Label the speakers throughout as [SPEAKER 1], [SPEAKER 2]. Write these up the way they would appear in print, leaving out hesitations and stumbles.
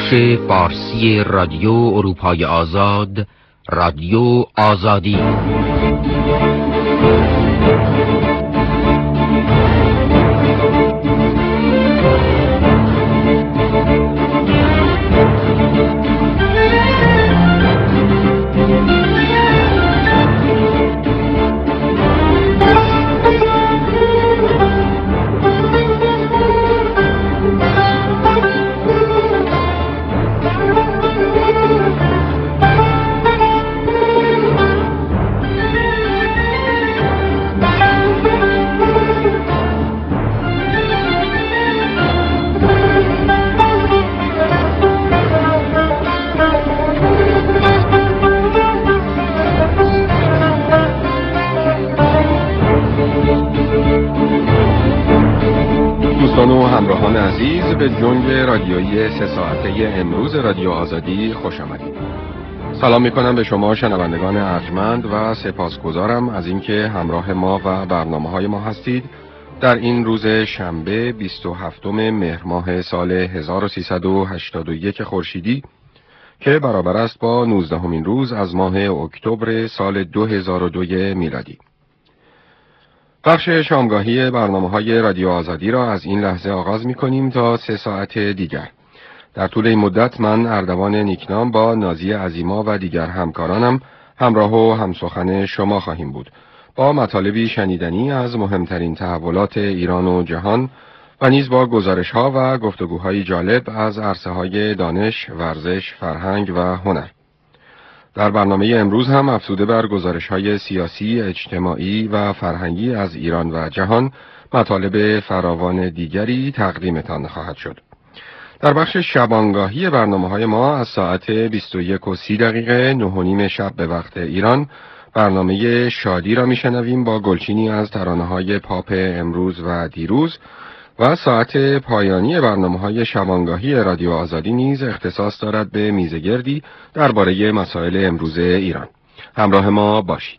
[SPEAKER 1] بخش فارسی رادیو اروپای آزاد، رادیو آزادی.
[SPEAKER 2] همراهان عزیز، به جنگ رادیویی 3 ساعته امروز رادیو آزادی خوش آمدید. سلام میکنم به شما شنوندگان ارجمند و سپاسگزارم از اینکه همراه ما و برنامه‌های ما هستید در این روز شنبه 27 مهر ماه سال 1381 خورشیدی که برابر است با 19مین روز از ماه اکتبر سال 2002 میلادی. بخش شامگاهی برنامه‌های رادیو آزادی را از این لحظه آغاز می‌کنیم تا 3 ساعت دیگر. در طول این مدت من اردوان نیکنام با نازی عظیما و دیگر همکارانم همراه و همسخن شما خواهیم بود با مطالبی شنیدنی از مهمترین تحولات ایران و جهان و نیز با گزارش‌ها و گفتگوهای جالب از عرصه‌های دانش، ورزش، فرهنگ و هنر. در برنامه امروز هم افزوده بر گزارش‌های سیاسی، اجتماعی و فرهنگی از ایران و جهان، مطالب فراوان دیگری تقدیمتان خواهد شد. در بخش شبانگاهی برنامه‌های ما از ساعت 21:30 9:30 شب به وقت ایران برنامه شادی را میشنویم با گلچینی از ترانه‌های پاپ امروز و دیروز و ساعت پایانی برنامه‌های شبانگاهی رادیو آزادی نیز اختصاص دارد به میزگردی درباره مسائل امروز ایران. همراه ما باشید.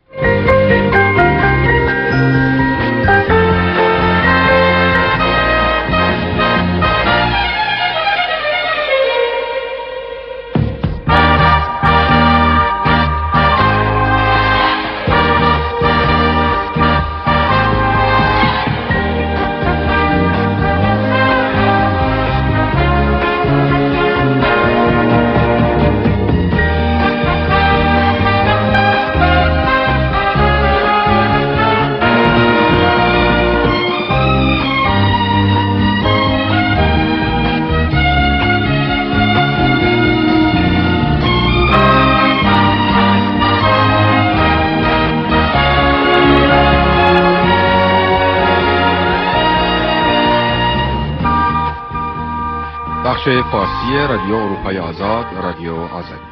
[SPEAKER 2] بخش فارسی رادیو اروپای آزاد، رادیو آزادی.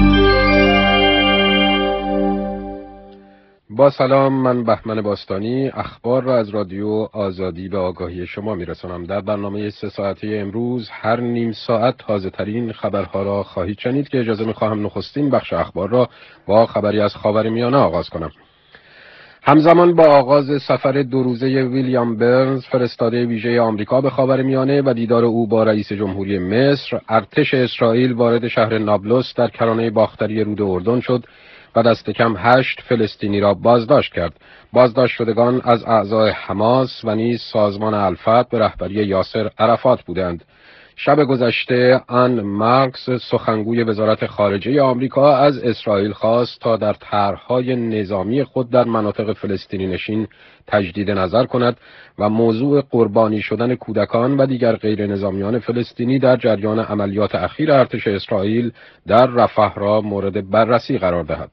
[SPEAKER 2] با سلام، من بهمن باستانی اخبار را از رادیو آزادی به آگاهی شما میرسانم. در برنامه 3 ساعته امروز هر نیم ساعت تازه ترین خبرها را خواهید شنید که اجازه میخواهم نخستین بخش اخبار را با خبری از خاورمیانه آغاز کنم. همزمان با آغاز سفر 2 روزه ویلیام برنز، فرستاده ویژه آمریکا به خاورمیانه و دیدار او با رئیس جمهوری مصر، ارتش اسرائیل وارد شهر نابلس در کرانه باختری رود اردن شد و دست کم 8 فلسطینی را بازداشت کرد. بازداشت شدگان از اعضای حماس و نیز سازمان الفتح به رهبری یاسر عرفات بودند. شب گذشته آن مارکس، سخنگوی وزارت خارجه آمریکا، از اسرائیل خواست تا در طرح‌های نظامی خود در مناطق فلسطینی نشین تجدید نظر کند و موضوع قربانی شدن کودکان و دیگر غیر نظامیان فلسطینی در جریان عملیات اخیر ارتش اسرائیل در رفح را مورد بررسی قرار دهد.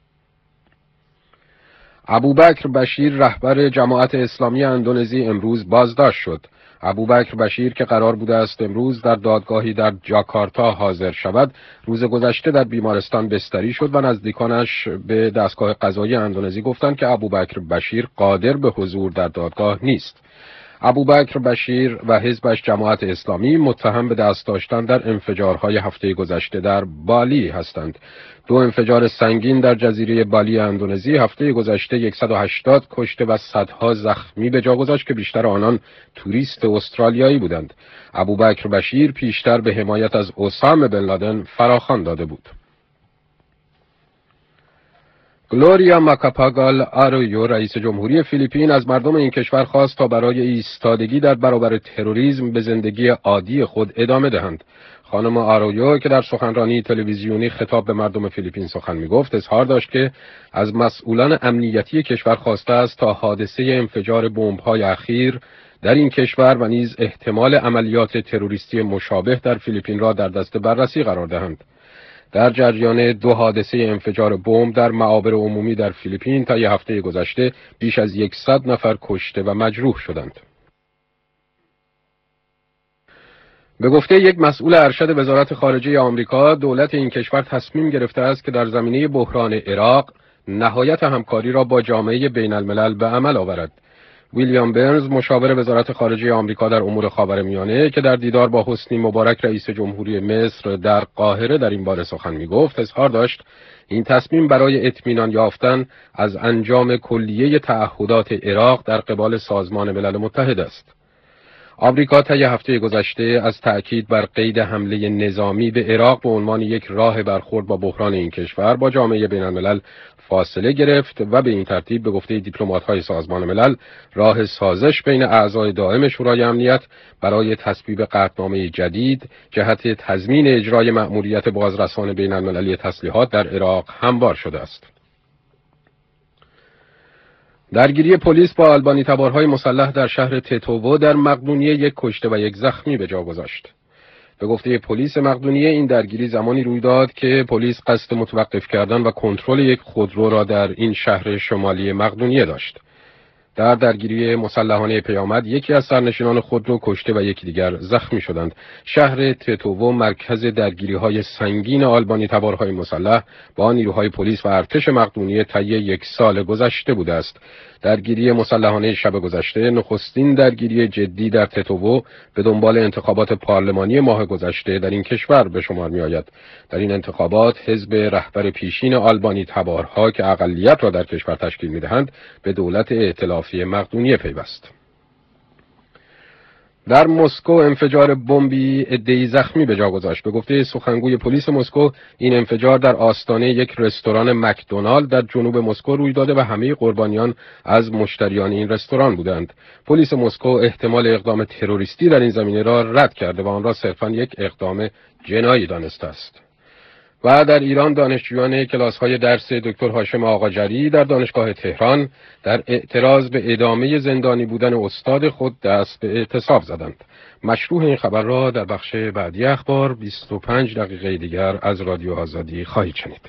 [SPEAKER 2] ابوبکر بشیر، رهبر جماعت اسلامی اندونزی، امروز بازداشت شد. ابوبکر بشیر که قرار بوده است امروز در دادگاهی در جاکارتا حاضر شود، روز گذشته در بیمارستان بستری شد و نزدیکانش به دستگاه قضایی اندونزی گفتند که ابوبکر بشیر قادر به حضور در دادگاه نیست. ابوبکر بشیر و حزبش جماعت اسلامی متهم به دست داشتن در انفجارهای هفته گذشته در بالی هستند. 2 انفجار سنگین در جزیره بالی اندونزی هفته گذشته 180 کشته و صدها زخمی به جا گذاشت که بیشتر آنان توریست استرالیایی بودند. ابوبکر بشیر پیشتر به حمایت از اسامه بن لادن فراخوان داده بود. گلوریا ماکاپاگال آرویو رئیس جمهوری فیلیپین از مردم این کشور خواست تا برای ایستادگی در برابر تروریسم به زندگی عادی خود ادامه دهند. خانم آرویو که در سخنرانی تلویزیونی خطاب به مردم فیلیپین سخن می‌گفت، اظهار داشت که از مسئولان امنیتی کشور خواسته است تا حادثه انفجار بمب‌های اخیر در این کشور و نیز احتمال عملیات تروریستی مشابه در فیلیپین را در دست بررسی قرار دهند. در جریان 2 حادثه انفجار بمب در معابر عمومی در فیلیپین تا هفته گذشته بیش از 100 نفر کشته و مجروح شدند. به گفته یک مسئول ارشد وزارت خارجه آمریکا، دولت این کشور تصمیم گرفته است که در زمینه بحران عراق نهایت همکاری را با جامعه بین الملل به عمل آورد. ویلیام برنز، مشاور وزارت خارجه آمریکا در امور خاورمیانه که در دیدار با حسنی مبارک رئیس جمهوری مصر در قاهره در این باره سخن می‌گفت، اظهار داشت این تصمیم برای اطمینان یافتن از انجام کلیه تعهدات عراق در قبال سازمان ملل متحد است. آمریکا طی هفته گذشته از تأکید بر قید حمله نظامی به عراق به عنوان یک راه برخورد با بحران این کشور با جامعه بین الملل فاصله گرفت و به این ترتیب به گفته دیپلمات‌های سازمان ملل راه سازش بین اعضای دائم شورای امنیت برای تصویب قطعنامه جدید جهت تضمین اجرای مأموریت بازرسان بین المللی تسلیحات در عراق هموار شده است. درگیری پلیس با آلبانی تبارهای مسلح در شهر تتوو در مقدونیه 1 کشته و 1 زخمی به جا گذاشت. به گفته پلیس مقدونیه این درگیری زمانی روی داد که پلیس قصد متوقف کردن و کنترل یک خودرو را در این شهر شمالی مقدونیه داشت. در درگیری مسلحانه پیامد یکی از سرنشینان خودرو کشته و یکی دیگر زخمی شدند. شهر تتوو مرکز درگیری‌های سنگین آلبانی تبارهای مسلح با نیروهای پلیس و ارتش مقدونیه طی 1 سال گذشته بوده است. درگیری مسلحانه شب گذشته نخستین درگیری جدی در تتوو به دنبال انتخابات پارلمانی ماه گذشته در این کشور به شمار می آید. در این انتخابات حزب رهبر پیشین آلبانی تبارها که اقلیت را در کشور تشکیل می دهند به دولت ائتلافی مقدونیه پیوست. در مسکو انفجار بمبی عده‌ای زخمی به جا گذاشت. به گفته سخنگوی پلیس مسکو این انفجار در آستانه یک رستوران مکدونالد در جنوب مسکو روی داده و همه قربانیان از مشتریان این رستوران بودند. پلیس مسکو احتمال اقدام تروریستی در این زمینه را رد کرده و آن را صرفاً یک اقدام جنایی دانسته است. و در ایران دانشجویان کلاس‌های درس دکتر هاشم آقاجری در دانشگاه تهران در اعتراض به ادامه زندانی بودن استاد خود دست به اعتصاب زدند. مشروح این خبر را در بخش بعدی اخبار 25 دقیقه دیگر از رادیو آزادی خواهید شنید.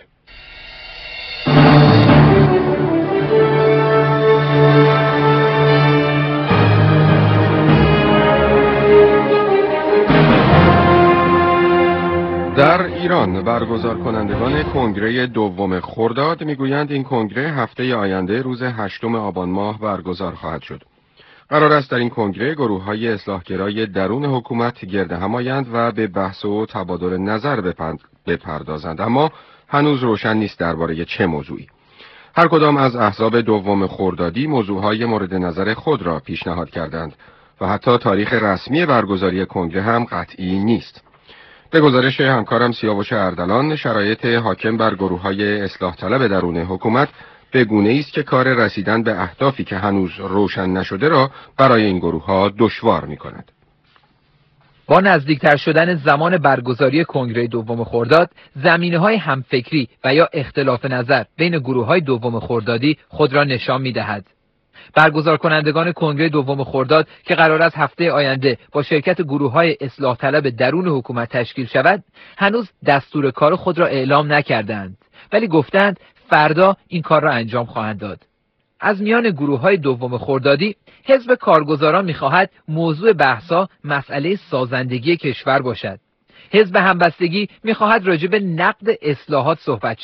[SPEAKER 2] در ایران برگزار کنندگان کنگره 2 خرداد میگویند این کنگره هفته آینده روز 8 آبان ماه برگزار خواهد شد. قرار است در این کنگره گروه‌های اصلاحگرای درون حکومت گرد هم آیند و به بحث و تبادل نظر بپردازند، اما هنوز روشن نیست درباره چه موضوعی. هر کدام از احزاب 2 خردادی موضوعهای مورد نظر خود را پیشنهاد کردند و حتی تاریخ رسمی برگزاری کنگره هم قطعی نیست. به گزارش همکارم سیاوش اردلان، شرایط حاکم بر گروه‌های اصلاح طلب درون حکومت به گونه‌ای است که کار رسیدن به اهدافی که هنوز روشن نشده را برای این گروه‌ها دشوار می‌کند.
[SPEAKER 3] با نزدیکتر شدن زمان برگزاری کنگره 2 خرداد، زمینه‌های همفکری و یا اختلاف نظر بین گروه‌های 2 خردادی خود را نشان می‌دهد. برگزار کنندگان کنگره 2 خرداد که قرار است هفته آینده با شرکت گروه‌های اصلاح طلب درون حکومت تشکیل شود، هنوز دستور کار خود را اعلام نکردند، ولی گفتند فردا این کار را انجام خواهند داد. از میان گروه‌های 2 خردادی، حزب کارگزاران می‌خواهد موضوع بحث‌ها مسئله سازندگی کشور باشد. حزب همبستگی می‌خواهد راجع به نقد اصلاحات صحبت شود.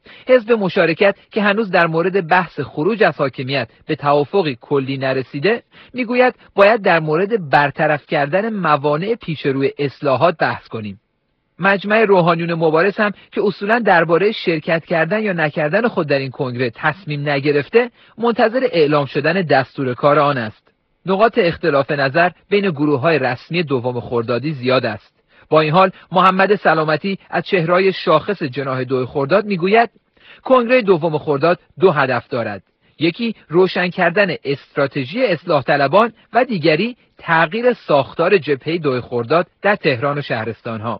[SPEAKER 3] حزب مشارکت که هنوز در مورد بحث خروج از حاکمیت به توافقی کلی نرسیده، میگوید باید در مورد برطرف کردن موانع پیش روی اصلاحات بحث کنیم. مجمع روحانیون مبارز هم که اصولاً درباره شرکت کردن یا نکردن خود در این کنگره تصمیم نگرفته، منتظر اعلام شدن دستور کار آن است. نقاط اختلاف نظر بین گروه‌های رسمی دوم خردادی زیاد است. با این حال محمد سلامتی از چهره‌های شاخص جناح 2 خرداد میگوید کنگره دوم خرداد 2 هدف دارد. یکی روشن کردن استراتژی اصلاح طلبان و دیگری تغییر ساختار جبهه 2 خرداد در تهران و شهرستان‌ها.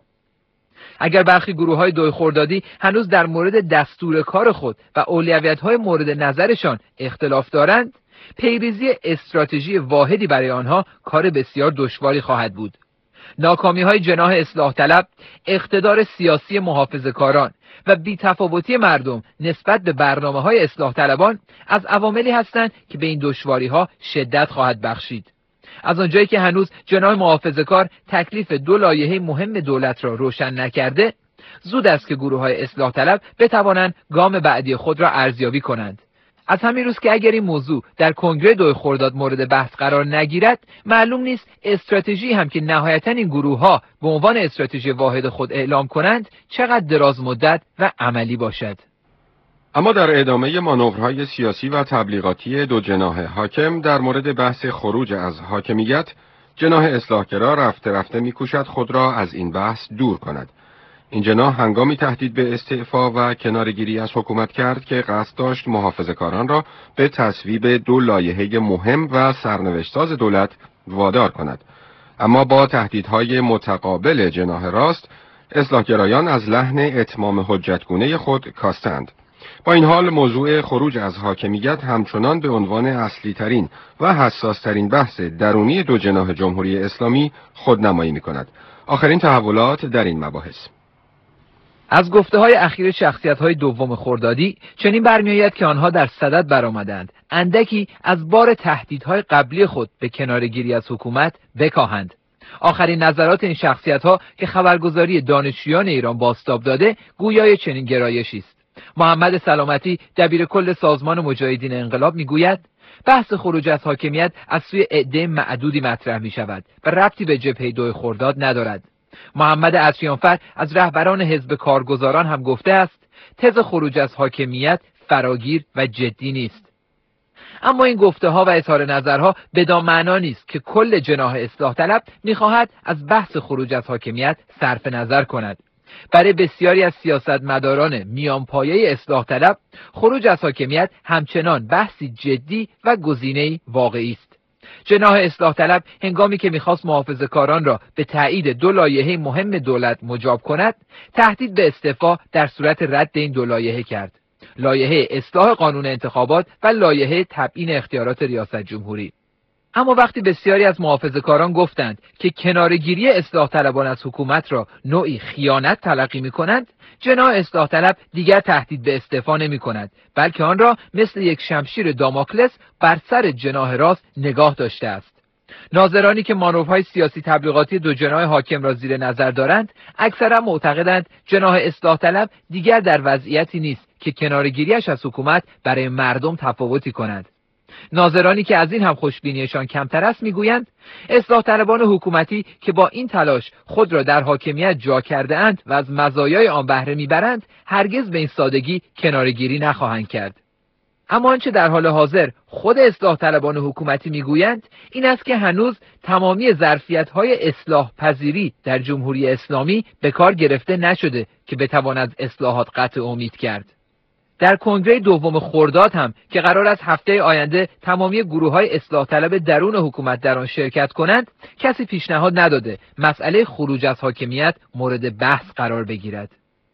[SPEAKER 3] اگر برخی گروه‌های 2 خردادی هنوز در مورد دستور کار خود و اولویت‌های مورد نظرشان اختلاف دارند، پیریزی استراتژی واحدی برای آنها کار بسیار دشواری خواهد بود. ناکامی‌های جناح اصلاح طلب، اقتدار سیاسی محافظه‌کاران و بی‌تفاوتی مردم نسبت به برنامه‌های اصلاح طلبان از عواملی هستند که به این دشواری‌ها شدت خواهد بخشید. از آنجایی که هنوز جناح محافظه‌کار تکلیف 2 لایحه مهم دولت را روشن نکرده، زود است که گروه‌های اصلاح طلب بتوانند گام بعدی خود را ارزیابی کنند. از همین روز که اگر این موضوع در کنگره 2 خرداد مورد بحث قرار نگیرد، معلوم نیست استراتژی هم که نهایتاً این گروه‌ها به عنوان استراتژی واحد خود اعلام کنند چقدر دراز مدت و عملی باشد.
[SPEAKER 2] اما در ادامه مانورهای سیاسی و تبلیغاتی 2 جناح حاکم در مورد بحث خروج از حاکمیت، جناح اصلاحگرا رفته رفته می‌کوشد خود را از این بحث دور کند. این جناح هنگامی تهدید به استعفا و کناره‌گیری از حکومت کرد که قصد داشت محافظه‌کاران را به تصویب 2 لایحه مهم و سرنوشت‌ساز دولت وادار کند. اما با تهدیدهای متقابل جناح راست، اصلاحگرایان از لحن اتمام حجتگونه خود کاستند. با این حال موضوع خروج از حاکمیت همچنان به عنوان اصلی ترین و حساس ترین بحث درونی 2 جناح جمهوری اسلامی خودنمایی می‌کند. آخرین تحولات در این مباحث.
[SPEAKER 3] از گفته‌های اخیر شخصیت‌های دوم خردادی چنین برمی‌آید که آنها در صدد برآمدند اندکی از بار تهدیدهای قبلی خود به کناره‌گیری از حکومت بکاهند. آخرین نظرات این شخصیت‌ها که خبرگزاری دانشجویان ایران بازتاب داده گویای چنین گرایشی است. محمد سلامتی دبیرکل سازمان مجاهدین انقلاب میگوید بحث خروج از حاکمیت از سوی عده معدودی مطرح می‌شود و ربطی به جبهه 2 خرداد ندارد. محمد عطریانفر از رهبران حزب کارگزاران هم گفته است تز خروج از حاکمیت فراگیر و جدی نیست. اما این گفته‌ها و اظهار نظرها بدان معنا نیست که کل جناح اصلاح طلب می‌خواهد از بحث خروج از حاکمیت صرف نظر کند. برای بسیاری از سیاستمداران میانپایه اصلاح طلب خروج از حاکمیت همچنان بحثی جدی و گزینه‌ای واقعی است. جناح اصلاح طلب هنگامی که می‌خواست محافظه‌کاران را به تایید 2 لایحه مهم دولت مجاب کند، تهدید به استعفا در صورت رد این 2 لایحه کرد: لایحه اصلاح قانون انتخابات و لایحه تبیین اختیارات ریاست جمهوری. اما وقتی بسیاری از محافظه‌کاران گفتند که کناره‌گیری اصلاح طلبان از حکومت را نوعی خیانت تلقی می‌کنند، جناح اصلاح طلب دیگر تهدید به استعفا نمی‌کند، بلکه آن را مثل یک شمشیر داموکلس بر سر جناح راست نگاه داشته است. ناظرانی که مانورهای سیاسی تبلیغاتی 2 جناح حاکم را زیر نظر دارند، اکثرا معتقدند جناح اصلاح طلب دیگر در وضعیتی نیست که کناره‌گیری‌اش از حکومت برای مردم تفاوتی کند. ناظرانی که از این هم خوشبینیشان کمتر است میگویند اصلاح طلبان حکومتی که با این تلاش خود را در حاکمیت جا کرده اند و از مزایای آن بهره میبرند، هرگز به این سادگی کناره‌گیری نخواهند کرد. اما آنچه در حال حاضر خود اصلاح طلبان حکومتی میگویند این است که هنوز تمامی ظرفیت‌های اصلاح پذیری در جمهوری اسلامی به کار گرفته نشده که بتواند اصلاحات قطع امید کرد. در کنگره 2 خرداد هم که قرار است هفته آینده تمامی گروه‌های اصلاح طلب درون حکومت در آن شرکت کنند، کسی پیشنهاد نداده مسئله خروج از حاکمیت مورد بحث قرار بگیرد.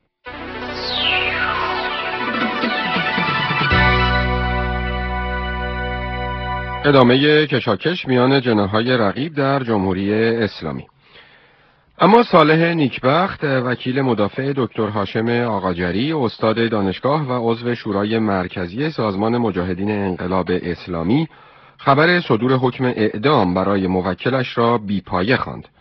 [SPEAKER 2] ادامه کشاکش میان جناح‌های رقیب در جمهوری اسلامی. اما صالح نیکبخت، وکیل مدافع دکتر هاشم آقاجری، استاد دانشگاه و عضو شورای مرکزی سازمان مجاهدین انقلاب اسلامی، خبر صدور حکم اعدام برای موکلش را بی‌پایه خواند.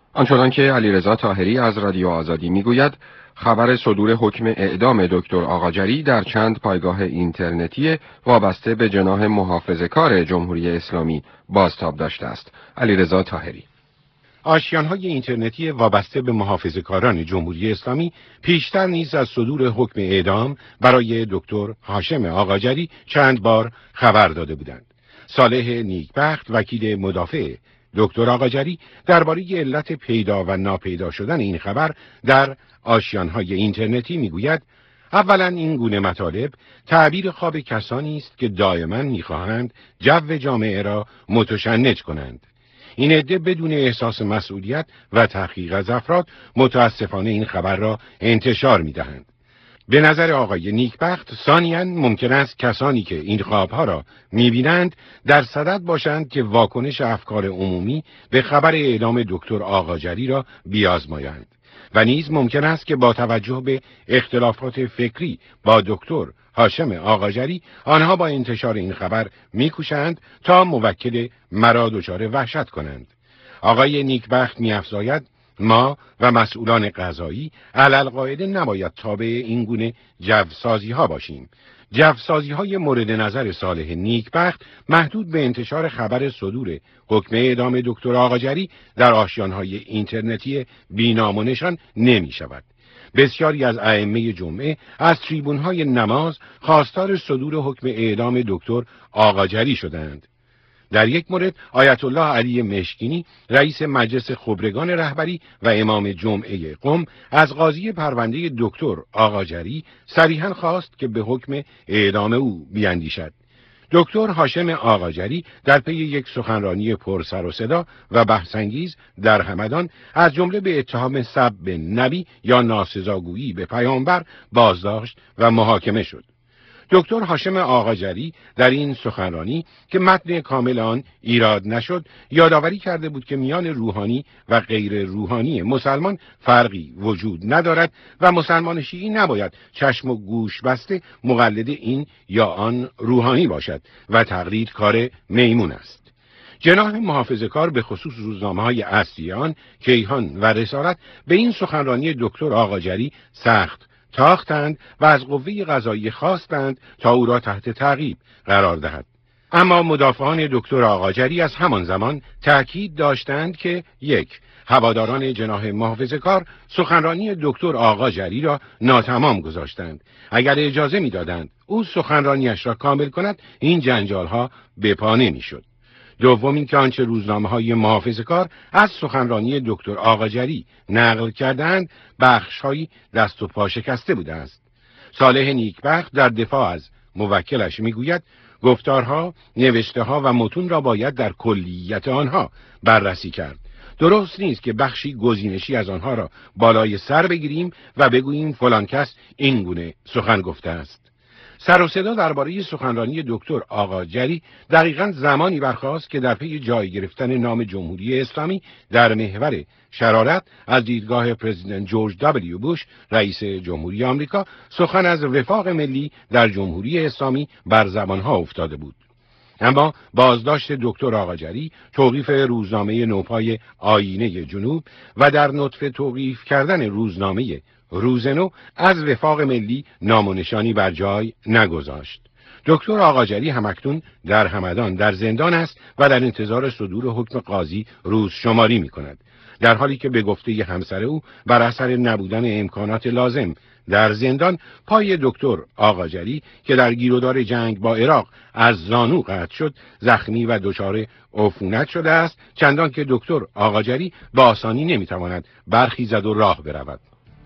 [SPEAKER 2] آنچنان که علیرضا طاهری از رادیو آزادی میگوید، خبر صدور حکم اعدام دکتر آقاجری در چند پایگاه اینترنتی وابسته به جناح محافظه‌کار جمهوری اسلامی بازتاب داشته است. علیرضا طاهری:
[SPEAKER 4] آشیان‌های اینترنتی وابسته به محافظه‌کاران جمهوری اسلامی پیشتر نیز از صدور حکم اعدام برای دکتر هاشم آقاجری چند بار خبر داده بودند. صالح نیکبخت، وکیل مدافع دکتر آقاجری، درباره علت پیدا و ناپیدا شدن این خبر در آشیان‌های اینترنتی میگوید: اولا این گونه مطالب تعبیر خواب کسانی است که دائما می‌خواهند جو جامعه را متشنج کنند. این عده بدون احساس مسئولیت و تحقیق از افراد متاسفانه این خبر را انتشار می‌دهند. به نظر آقای نیکبخت، ثانیاً ممکن است کسانی که این خوابها را می‌بینند در صدد باشند که واکنش افکار عمومی به خبر اعدام دکتر آقاجری را بیازمایند و نیز ممکن است که با توجه به اختلافات فکری با دکتر هاشم آقاجری آنها با انتشار این خبر می‌کوشند تا موکل مرا دچار وحشت کنند. آقای نیکبخت می‌افزاید: ما و مسئولان قضایی علالقاعده نباید تابع این گونه جوسازی ها باشیم. جوسازی های مورد نظر صالح نیکبخت محدود به انتشار خبر صدور حکم اعدام دکتر آقاجری در آشیان‌های اینترنتی بی‌نام و نشان نمی شود. بسیاری از ائمه جمعه از تریبون‌های نماز خواستار صدور حکم اعدام دکتر آقاجری شدند. در یک مورد آیت الله علی مشکینی، رئیس مجلس خبرگان رهبری و امام جمعه قم، از قاضی پرونده دکتر آقاجری صریحاً خواست که به حکم اعدام او بیاندیشد. دکتر هاشم آقاجری در پی یک سخنرانی پر سر و صدا و بحث‌انگیز در همدان از جمله به اتهام سب نبی یا ناسزاگویی به پیامبر بازداشت و محاکمه شد. دکتر هاشم آقاجری در این سخنرانی که متن کامل آن ایراد نشد، یادآوری کرده بود که میان روحانی و غیر روحانی مسلمان فرقی وجود ندارد و مسلمان شیعی نباید چشم و گوش بسته مقلد این یا آن روحانی باشد و تقلید کار میمون است. جناح محافظه‌کار به خصوص روزنامه‌های اصلی آن، کیهان و رسالت، به این سخنرانی دکتر آقاجری سخت تاختند و از قوه قضاییه خواستند تا او را تحت تعقیب قرار دهد. اما مدافعان دکتر آقاجری از همان زمان تأکید داشتند که 1. هواداران جناح محافظه‌کار سخنرانی دکتر آقاجری را ناتمام گذاشتند. اگر اجازه می‌دادند او سخنرانیش را کامل کند، این جنجال‌ها به پا نمی‌شد. دوم اینکه آنچه روزنامه‌های محافظه‌کار از سخنرانی دکتر آقاجری نقل کردند بخش‌هایی دست و پا شکسته بوده است. صالح نیکبخت در دفاع از موکلش میگوید: گفتارها، نوشته‌ها و متون را باید در کلیت آنها بررسی کرد. درست نیست که بخشی گزینشی از آنها را بالای سر بگیریم و بگوییم فلان کس این گونه سخن گفته است. سر و صدا درباره سخنرانی دکتر آقاجری دقیقاً زمانی برخاست که در پی جای گرفتن نام جمهوری اسلامی در محور شرارت از دیدگاه پرزیدنت جورج دبلیو بوش، رئیس جمهوری آمریکا، سخن از وفاق ملی در جمهوری اسلامی بر زبانها افتاده بود. اما بازداشت دکتر آقاجری، توقیف روزنامه نوپای آیینه جنوب و در نطفه توقیف کردن روزنامه روزنو از وفاق ملی نام و نشانی بر جای نگذاشت. دکتر آقاجری همکنون در همدان در زندان است و در انتظار صدور حکم قاضی روز شماری می کند، در حالی که به گفته همسر او بر اثر نبودن امکانات لازم در زندان، پای دکتر آقاجری که در گیرودار جنگ با عراق از زانو قطع شد زخمی و دچار عفونت شده است، چندان که دکتر آقاجری با آسانی نمیتواند برخیزد و راه برود.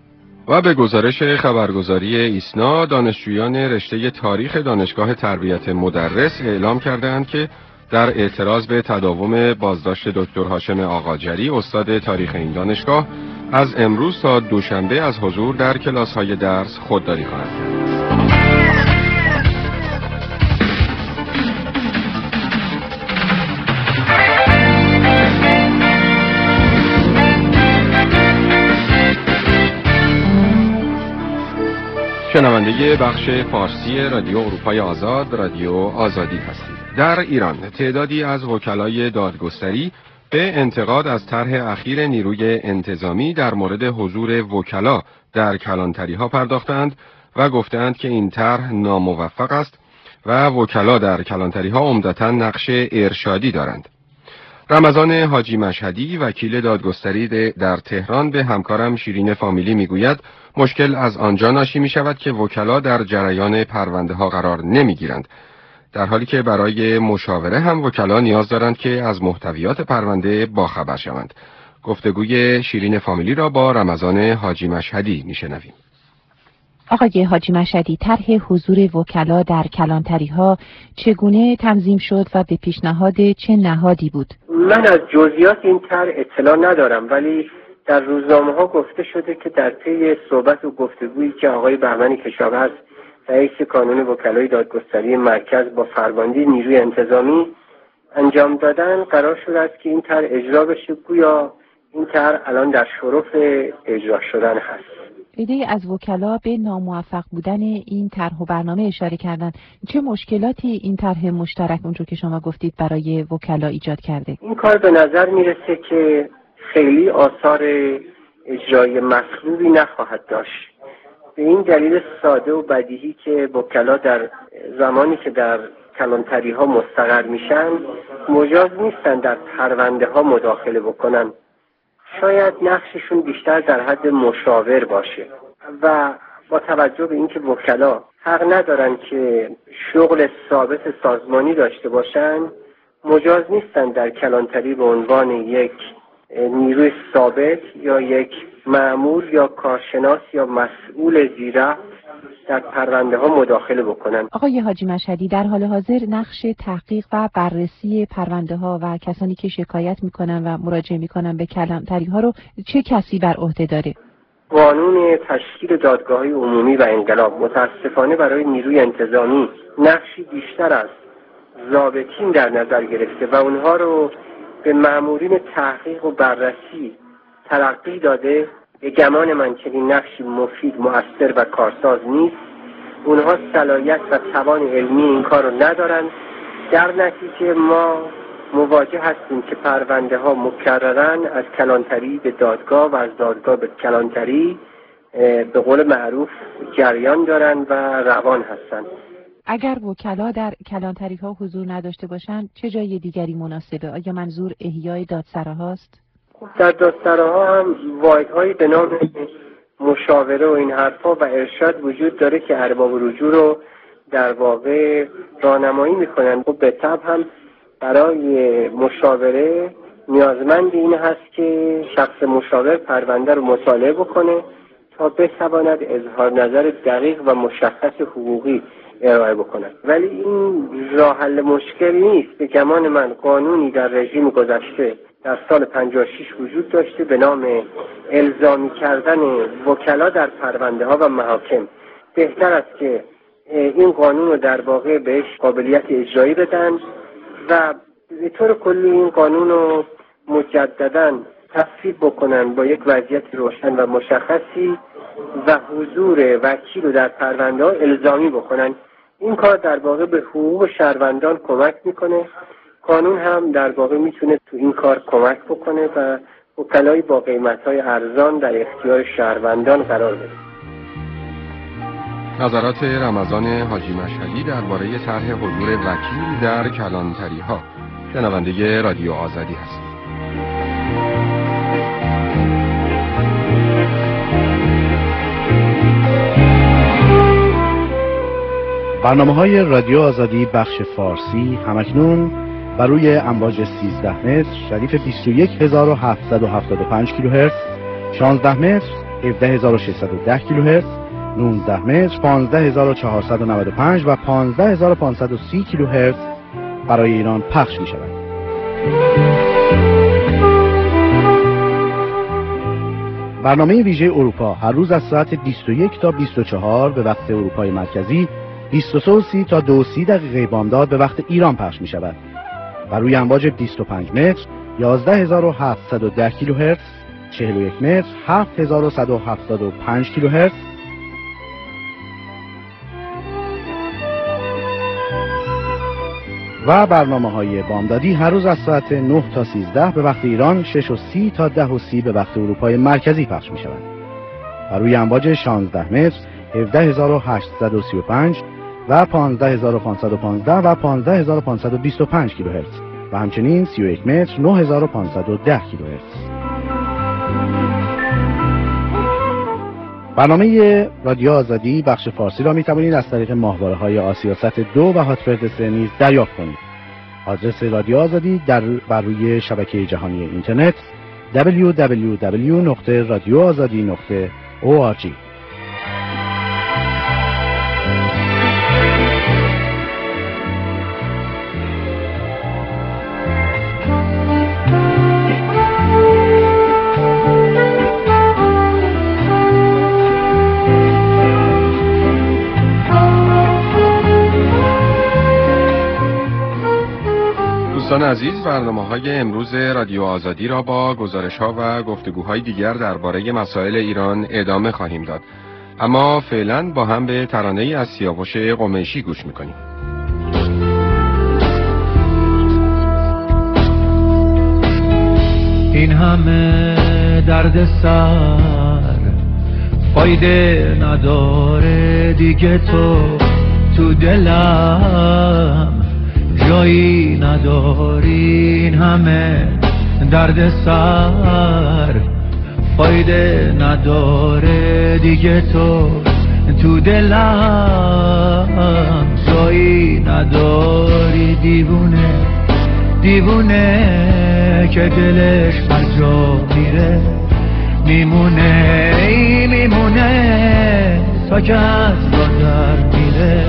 [SPEAKER 2] و به گزارش خبرگزاری ایسنا، دانشجویان رشته تاریخ دانشگاه تربیت مدرس اعلام کردند که در اعتراض به تداوم بازداشت دکتر هاشم آقاجری، استاد تاریخ این دانشگاه، از امروز تا دوشنبه از حضور در کلاس‌های درس خودداری خواهند کرد. شنونده بخش فارسی رادیو اروپای آزاد، رادیو آزادی هستید. در ایران تعدادی از وکلای دادگستری گذشته انتقاد از طرح اخیر نیروی انتظامی در مورد حضور وکلا در کلانتری‌ها پرداختند و گفتند که این طرح ناموفق است و وکلا در کلانتری‌ها عمدتاً نقش ارشادی دارند. رمضان حاجی مشهدی وکیل دادگستری در تهران به همکارم شیرین فامیلی میگوید مشکل از آنجا ناشی می شود که وکلا در جریان پرونده ها قرار نمی گیرند، در حالی که برای مشاوره هم وکلا نیاز دارند که از محتویات پرونده باخبر شوند. گفتگوی شیرین فامیلی را با رمضان حاجی مشهدی می شنویم.
[SPEAKER 5] آقای حاجی مشهدی، طرح حضور وکلا در کلانتری‌ها چگونه تنظیم شد و به پیشنهاد چه نهادی بود؟
[SPEAKER 6] من از جزئیات این طرح اطلاع ندارم، ولی در روزنامه‌ها گفته شده که در طی صحبت و گفتگویی که آقای بهمن کشاورز رئیس کانون وکلای دادگستری مرکز با فرمانده نیروی انتظامی انجام دادن، قرار شده است که این طرح اجرا بشه. گویا این طرح الان در شرف اجرا شدن هست.
[SPEAKER 5] عده‌ای از وکلا به ناموفق بودن این طرح و برنامه اشاره کردند. چه مشکلاتی این طرح مشترک اونجور که شما گفتید برای وکلا ایجاد کرده؟
[SPEAKER 6] این کار به نظر میرسه که خیلی آثار اجرایی مطلوبی نخواهد داشت، به این دلیل ساده و بدیهی که وکلا در زمانی که در کلانتری ها مستقر میشن مجاز نیستن در پرونده ها مداخله بکنن. شاید نقششون بیشتر در حد مشاور باشه و با توجه به اینکه وکلا حق ندارن که شغل ثابت سازمانی داشته باشن، مجاز نیستن در کلانتری به عنوان یک نیروی ثابت یا یک مأمور یا کارشناس یا مسئول زیرا در پرونده ها مداخله بکنن.
[SPEAKER 5] آقای حاجی مشهدی، در حال حاضر نقش تحقیق و بررسی پرونده ها و کسانی که شکایت میکنن و مراجعه میکنن به کلانتری ها رو چه کسی بر عهده داره؟
[SPEAKER 6] قانون تشکیل دادگاه‌های عمومی و انقلاب متاسفانه برای نیروی انتظامی نقشی بیشتر از ضابطین در نظر گرفته و اونها رو به مأمورین تحقیق و بررسی تلقی داده. به گمان من چنین نقشی مفید، مؤثر و کارساز نیست. اونها صلاحیت و توان علمی این کار رو ندارن. در نتیجه ما مواجه هستیم که پرونده ها مکررن از کلانتری به دادگاه و از دادگاه به کلانتری به قول معروف جریان دارن و روان هستن.
[SPEAKER 5] اگر وکلا در کلانتری ها حضور نداشته باشند چه جای دیگری مناسبه؟ آیا منظور احیای دادسراهاست؟
[SPEAKER 6] در دادسراها هم واحدهایی به نام مشاوره و این حرفا و ارشاد وجود داره که ارباب رجوع رو در واقع راهنمایی میکنن. خب به طبع هم برای مشاوره نیازمند این هست که شخص مشاور پرونده رو مطالعه بکنه تا بتواند اظهار نظر دقیق و مشخص حقوقی ارائه بکنه. ولی این راه حل مشکل نیست. به گمان من قانونی در رژیم گذشته در سال 56 وجود داشته به نام الزامی کردن وکلا در پرونده ها و محاکم. بهتر است که این قانون رو در واقع بهش قابلیت اجرایی بدن و به طور کلی این قانون رو مجدداً تصویب بکنن با یک وضعیت روشن و مشخصی و حضور وکیل رو در پرونده ها الزامی بکنن. این کار در واقع به حقوق شهروندان کمک میکنه. قانون هم در واقع میتونه تو این کار کمک بکنه و وکلای با قیمت‌های ارزان در اختیار شهروندان قرار بده.
[SPEAKER 2] نظرات رمضان حاجی مشهدی درباره طرح حضور وکیل در کلانتری‌ها. شنونده رادیو آزادی هست.
[SPEAKER 7] برنامه‌های رادیو آزادی بخش فارسی همکنون بر روی امواج 13 متر شریف 21775 کیلوهرتز، 16 متر 17610 کیلوهرتز، 19 متر 15495 و 15530 کیلوهرتز برای ایران پخش می‌شود. برنامه ویژه اروپا هر روز از ساعت 21 تا 24 به وقت اروپای مرکزی، 23:30 تا 2:30 دقیقه بامداد به وقت ایران پخش می شود. بر روی امواج 25 متر 11710 کیلوهرتز، 41 متر 7175 کیلوهرتز، و برنامه‌های بامدادی هر روز از ساعت 9 تا 13 به وقت ایران، 6:30 تا 10:30 به وقت اروپای مرکزی پخش می‌شود. بر روی امواج 16 متر 17835 و 15515 و 15525 کیلوهرتز و همچنین 31 متر 9510 کیلوهرتز. برنامه رادیو آزادی بخش فارسی را می توانید از طریق ماهواره‌های آسیاست 2 و هاتبرد 3 نیز دریافت کنید. آدرس رادیو آزادی بر روی شبکه جهانی اینترنت www.radioazadi.org.
[SPEAKER 2] دوستان عزیز، برنامه‌های امروز رادیو آزادی را با گزارش‌ها و گفتگوهای دیگر درباره مسائل ایران ادامه خواهیم داد. اما فعلا با هم به ترانه‌ای از سیاوش قمیشی گوش می‌کنیم.
[SPEAKER 8] این همه درد سر فایده نداره دیگه، تو دلم جایی نداری. این همه درد سر فایده نداره دیگه، تو دلم جایی نداری. دیوونه که دلش هر جا میره میمونه تا که از را در میره.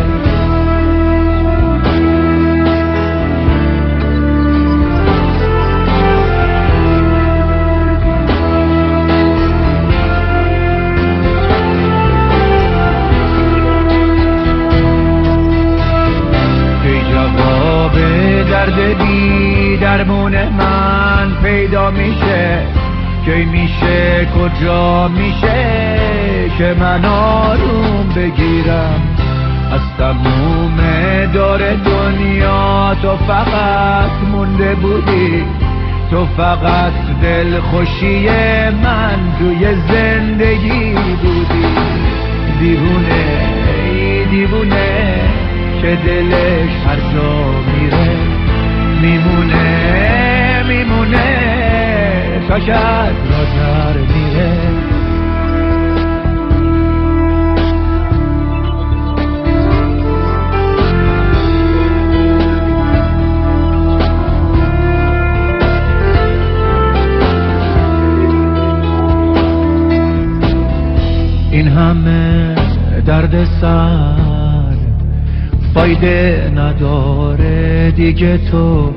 [SPEAKER 8] درد بی درمون من پیدا میشه، کی میشه کجا میشه که من آروم بگیرم از تموم دور دنیا. تو فقط مونده بودی، تو فقط دلخوشی من توی زندگی بودی. دیوونه که دلش هر جا میره میمونه تا که از را در میره. این همه درد سر فایده نداره دیگه، تو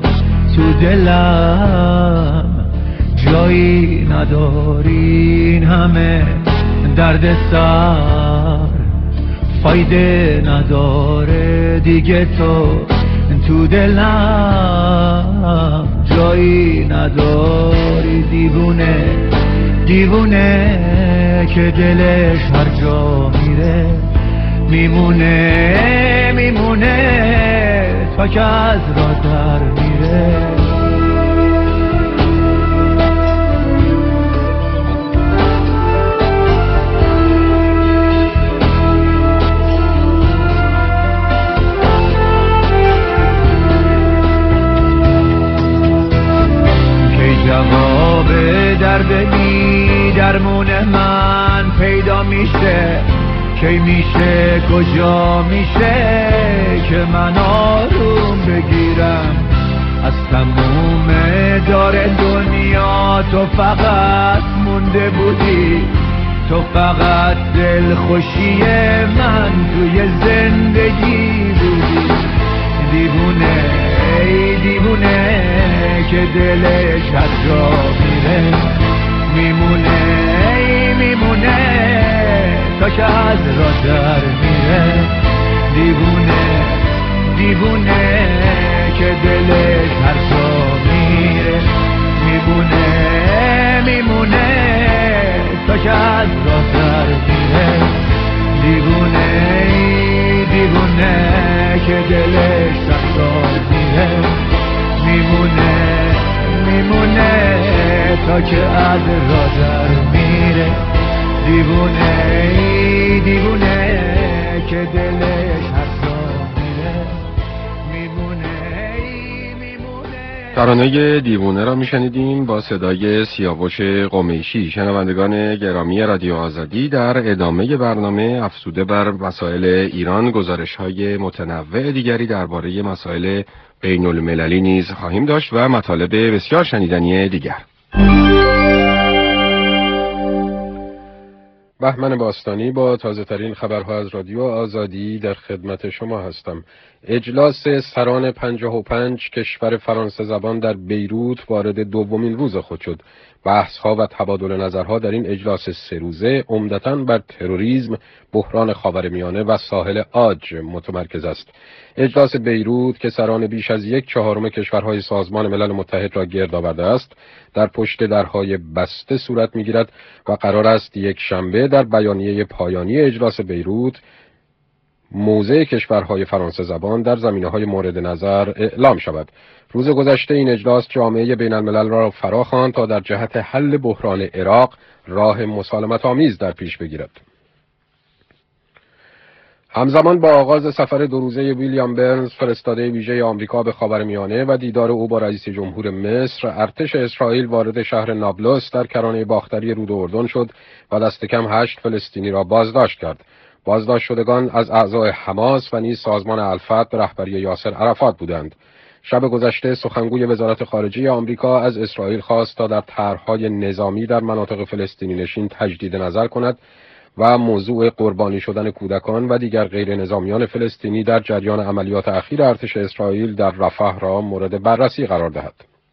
[SPEAKER 8] دلم جایی نداری. این همه درد سر فایده نداره دیگه، تو دلم جایی نداری. دیوونه که دلش هر جا میره میمونه تا که از را در میره. کی جواب درد بی درمون من پیدا میشه، کی میشه کجا میشه که من آروم بگیرم از تموم دار دنیا. تو فقط مونده بودی، تو فقط دلخوشی من توی زندگی بودی. دیوونه که دلش هر جا میره میمونه تا که از را در میره. دیوونه که دلش هر جا میره میمونه تا که از را در میره. دیوونه که دلش هر جا میره که از راه در میره، دیوونه دیوونه که دلش حسا میره، میمونه.
[SPEAKER 2] ترانه دیوونه را میشنیدیم با صدای سیاوش قمیشی. شنوندگان گرامی رادیو آزادی، در ادامه برنامه افزوده بر مسائل ایران گزارش‌های متنوع دیگری درباره مسائل بین المللی نیز خواهیم داشت و مطالب بسیار شنیدنی دیگر. بهمن باستانی با تازه ترین خبرها از رادیو آزادی در خدمت شما هستم. اجلاس سران 55 کشور فرانسه زبان در بیروت وارد دومین روز خود شد. بحث‌ها و تبادل نظرها در این اجلاس 3 روزه عمدتاً بر تروریسم، بحران خاورمیانه و ساحل عاج متمرکز است. اجلاس بیروت که سران بیش از 1/4 کشورهای سازمان ملل متحد را گرد آورده است، در پشت درهای بسته صورت می‌گیرد و قرار است یک شنبه در بیانیه پایانی اجلاس بیروت موضع کشورهای فرانسه زبان در زمینه‌های مورد نظر اعلام شود. روز گذشته این اجلاس جامعه بین الملل را فراخواند تا در جهت حل بحران عراق راه مسالمت آمیز در پیش بگیرد. همزمان با آغاز سفر 2 روزه ویلیام برنز فرستاده ویژه آمریکا به خاورمیانه و دیدار او با رئیس جمهور مصر، ارتش اسرائیل وارد شهر نابلس در کرانه باختری رود اردن شد و دست کم 8 فلسطینی را بازداشت کرد. بازداشت شدگان از اعضای حماس و نیز سازمان الفتح به رهبری یاسر عرفات بودند. شب گذشته سخنگوی وزارت خارجه آمریکا از اسرائیل خواست تا در طرح‌های نظامی در مناطق فلسطینی نشین تجدید نظر کند و موضوع قربانی شدن کودکان و دیگر غیر نظامیان فلسطینی در جریان عملیات اخیر ارتش اسرائیل در رفح را مورد بررسی قرار دهد.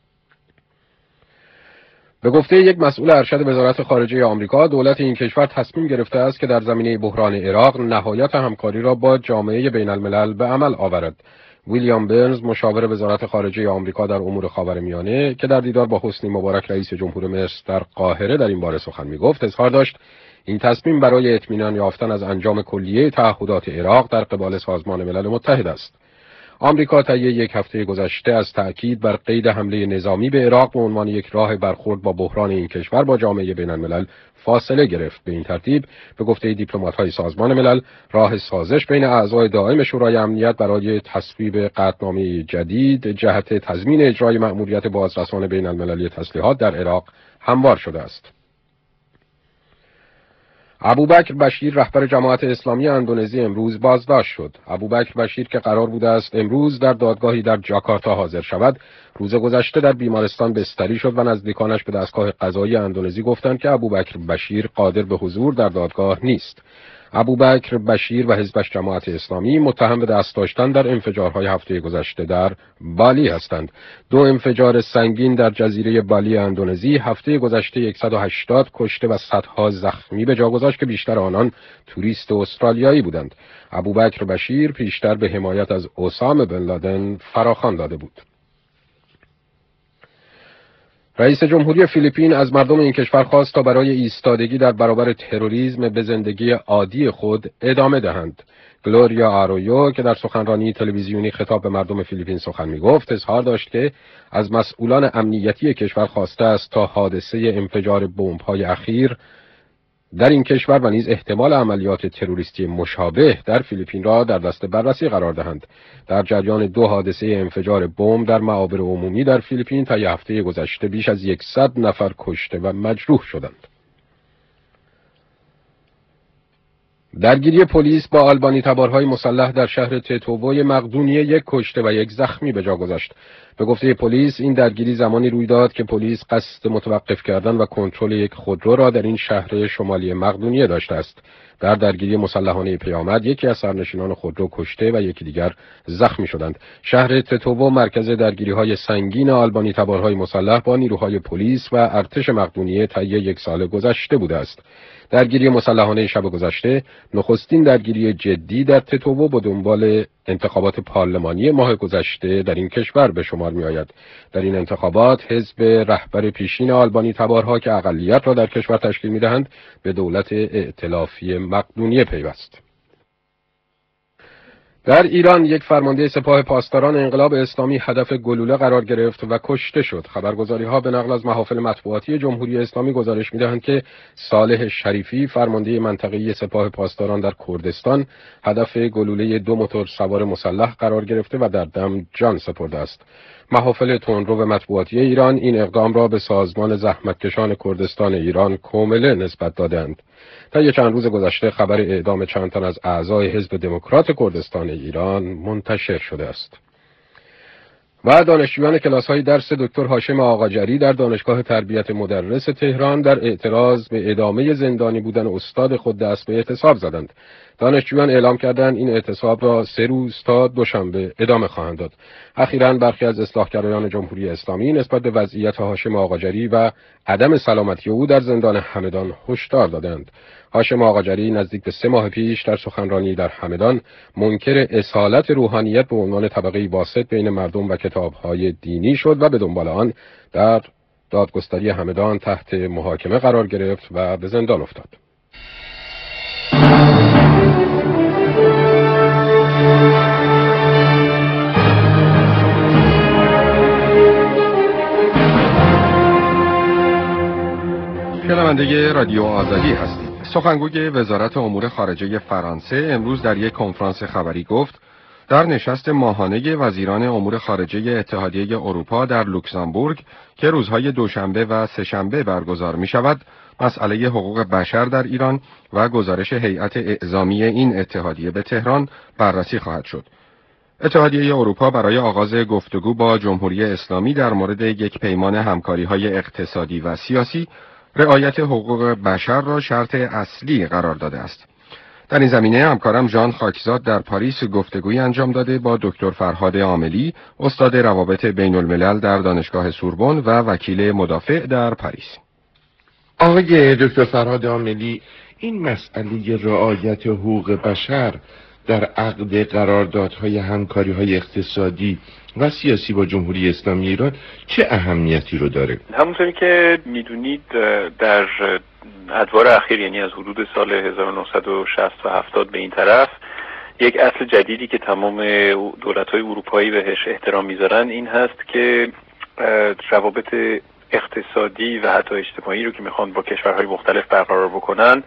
[SPEAKER 2] به گفته یک مسئول ارشد وزارت خارجه آمریکا، دولت این کشور تصمیم گرفته است که در زمینه بحران عراق نهایت همکاری را با جامعه بین الملل به عمل آورد. ویلیام برنز، مشاور وزارت خارجه آمریکا در امور خاورمیانه که در دیدار با حسنی مبارک رئیس جمهور مصر در قاهره در این باره سخن می‌گفت، اظهار داشت این تصمیم برای اطمینان یافتن از انجام کلیه تعهدات عراق در قبال سازمان ملل متحد است. آمریکا طی 1 هفته گذشته از تأکید بر قید حمله نظامی به عراق به عنوان یک راه برخورد با بحران این کشور با جامعه بین الملل فاصله گرفت. به این ترتیب به گفته دیپلمات‌های سازمان ملل، راه سازش بین اعضای دائم شورای امنیت برای تصویب قطعنامه جدید جهت تضمین اجرای مأموریت بازرسان بین المللی تسلیحات در عراق هموار شده است. ابوبکر بشیر، رهبر جماعت اسلامی اندونزی، امروز بازداشت شد. ابوبکر بشیر که قرار بوده است امروز در دادگاهی در جاکارتا حاضر شود، روز گذشته در بیمارستان بستری شد و نزدیکانش به دستگاه قضایی اندونزی گفتند که ابوبکر بشیر قادر به حضور در دادگاه نیست. ابوبکر بشیر و حزبش جماعت اسلامی متهم به دست داشتن در انفجارهای هفته گذشته در بالی هستند. 2 انفجار سنگین در جزیره بالی اندونزی هفته گذشته 180 کشته و صدها زخمی به جا گذاشت که بیشتر آنان توریست استرالیایی بودند. ابوبکر بشیر پیشتر به حمایت از اسامه بن لادن فراخوان داده بود. رئیس جمهوری فیلیپین از مردم این کشور خواست تا برای ایستادگی در برابر تروریسم به زندگی عادی خود ادامه دهند. گلوریا آرویو که در سخنرانی تلویزیونی خطاب به مردم فیلیپین سخن می‌گفت، اظهار داشت که از مسئولان امنیتی کشور خواسته است تا حادثه انفجار بمب‌های اخیر در این کشور و نیز احتمال عملیات تروریستی مشابه در فیلیپین را در دست بررسی قرار دهند. در جریان 2 حادثه انفجار بمب در معابر عمومی در فیلیپین طی هفته گذشته بیش از 100 نفر کشته و مجروح شدند. درگیری پلیس با آلبانی تبارهای مسلح در شهر تتوو مقدونیه 1 کشته و 1 زخمی به جا گذاشت. به گفته پلیس این درگیری زمانی روی داد که پلیس قصد متوقف کردن و کنترل 1 خودرو را در این شهر شمالی مقدونیه داشته است. در درگیری مسلحانه پیامد یکی از سرنشینان خودرو کشته و یکی دیگر زخمی شدند. شهر تتوو مرکز درگیری‌های سنگین آلبانی تبارهای مسلح با نیروهای پلیس و ارتش مقدونیه طی 1 سال گذشته بوده است. درگیری مسلحانه شب گذشته نخستین درگیری جدی در تتوو با دنبال انتخابات پارلمانی ماه گذشته در این کشور به شمار می آید. در این انتخابات حزب رهبر پیشین آلبانی تبارها که اقلیت را در کشور تشکیل می دهند به دولت ائتلافی مقدونیه پیوست. در ایران یک فرمانده سپاه پاسداران انقلاب اسلامی هدف گلوله قرار گرفت و کشته شد. خبرگزاری‌ها به نقل از محافل مطبوعاتی جمهوری اسلامی گزارش می‌دهند که صالح شریفی فرمانده منطقه‌ای سپاه پاسداران در کردستان هدف گلوله 2 موتور سوار مسلح قرار گرفته و در دم جان سپرده است. محافل تندرو مطبوعاتی ایران این اقدام را به سازمان زحمتکشان کردستان ایران کومله نسبت دادند. طی چند روز گذشته خبر اعدام چند تن از اعضای حزب دموکرات کردستان ایران منتشر شده است. و دانشجویان کلاس‌های درس دکتر هاشم آقاجری در دانشگاه تربیت مدرس تهران در اعتراض به ادامه زندانی بودن استاد خود دست به اعتصاب زدند. دانشجویان اعلام کردند این اعتصاب را 3 روز تا دوشنبه ادامه خواهند داد. اخیراً برخی از اصلاحگرایان جمهوری اسلامی نسبت به وضعیت هاشم آقاجری و عدم سلامتی او در زندان همدان هشدار دادند. هاشم آقاجری نزدیک به 3 ماه پیش در سخنرانی در همدان منکر اصالت روحانیت به عنوان طبقه واسط بین مردم و کتاب‌های دینی شد و به دنبال آن در دادگستری همدان تحت محاکمه قرار گرفت و به زندان افتاد. شنونده رادیو آزادی هستید. سخنگوی وزارت امور خارجه فرانسه امروز در یک کنفرانس خبری گفت در نشست ماهانه وزیران امور خارجه اتحادیه اروپا در لوکزامبورگ که روزهای دوشنبه و سه‌شنبه برگزار می شود، مسئله حقوق بشر در ایران و گزارش هیئت اعزامی این اتحادیه به تهران بررسی خواهد شد. اتحادیه اروپا برای آغاز گفتگو با جمهوری اسلامی در مورد یک پیمان همکاری‌های اقتصادی و سیاسی رعایت حقوق بشر را شرط اصلی قرار داده است. در این زمینه همکارم ژان خاکزاد در پاریس گفتگویی انجام داده با دکتر فرهاد عاملی، استاد روابط بین الملل در دانشگاه سوربن و وکیل مدافع در پاریس.
[SPEAKER 4] آقای دکتر فرهاد عاملی، این مسئله رعایت حقوق بشر در عقد قراردادهای همکاری‌های اقتصادی و سیاسی با جمهوری اسلامی ایران چه اهمیتی رو داره؟
[SPEAKER 9] همونطوری که میدونید در ادوار اخیر، یعنی از حدود سال 1960 و 70 به این طرف، یک اصل جدیدی که تمام دولت‌های اروپایی بهش احترام میذارن این هست که روابط اقتصادی و حتی اجتماعی رو که میخوان با کشورهای مختلف برقرار بکنن،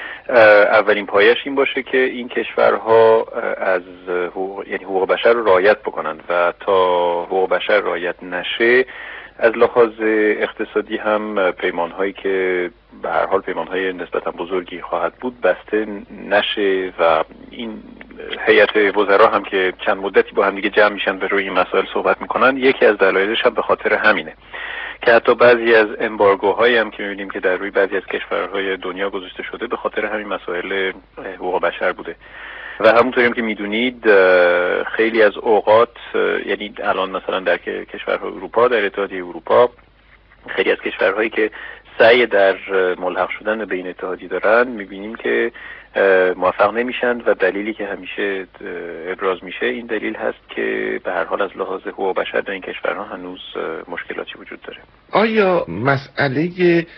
[SPEAKER 9] اولین پایش این باشه که این کشورها از حقوق بشر رو رعایت بکنن و تا حقوق بشر رعایت نشه از لحاظ اقتصادی هم پیمانهایی که به هر حال پیمانهای نسبتا بزرگی خواهد بود بسته نشه. و این هیئت وزرا هم که چند مدتی با هم دیگه جمع میشن به روی این مسائل صحبت میکنن، یکی از دلایلش هم به خاطر همینه که حتی بعضی از امبارگوهایی هم که می‌بینیم که در روی بعضی از کشورهای دنیا گذاشته شده به خاطر همین مسائل حقوق بشر بوده. و همونطوری هم که می‌دونید خیلی از اوقات، یعنی الان مثلا در کشورهای اروپا، در اتحادیه اروپا، خیلی از کشورهایی که سعی در ملحق شدن به این اتحادیه دارن می‌بینیم که موفق نمیشن و دلیلی که همیشه ابراز میشه این دلیل هست که به هر حال از لحاظ حقوق بشر در این کشورها هنوز مشکلاتی وجود داره.
[SPEAKER 4] آیا مسئله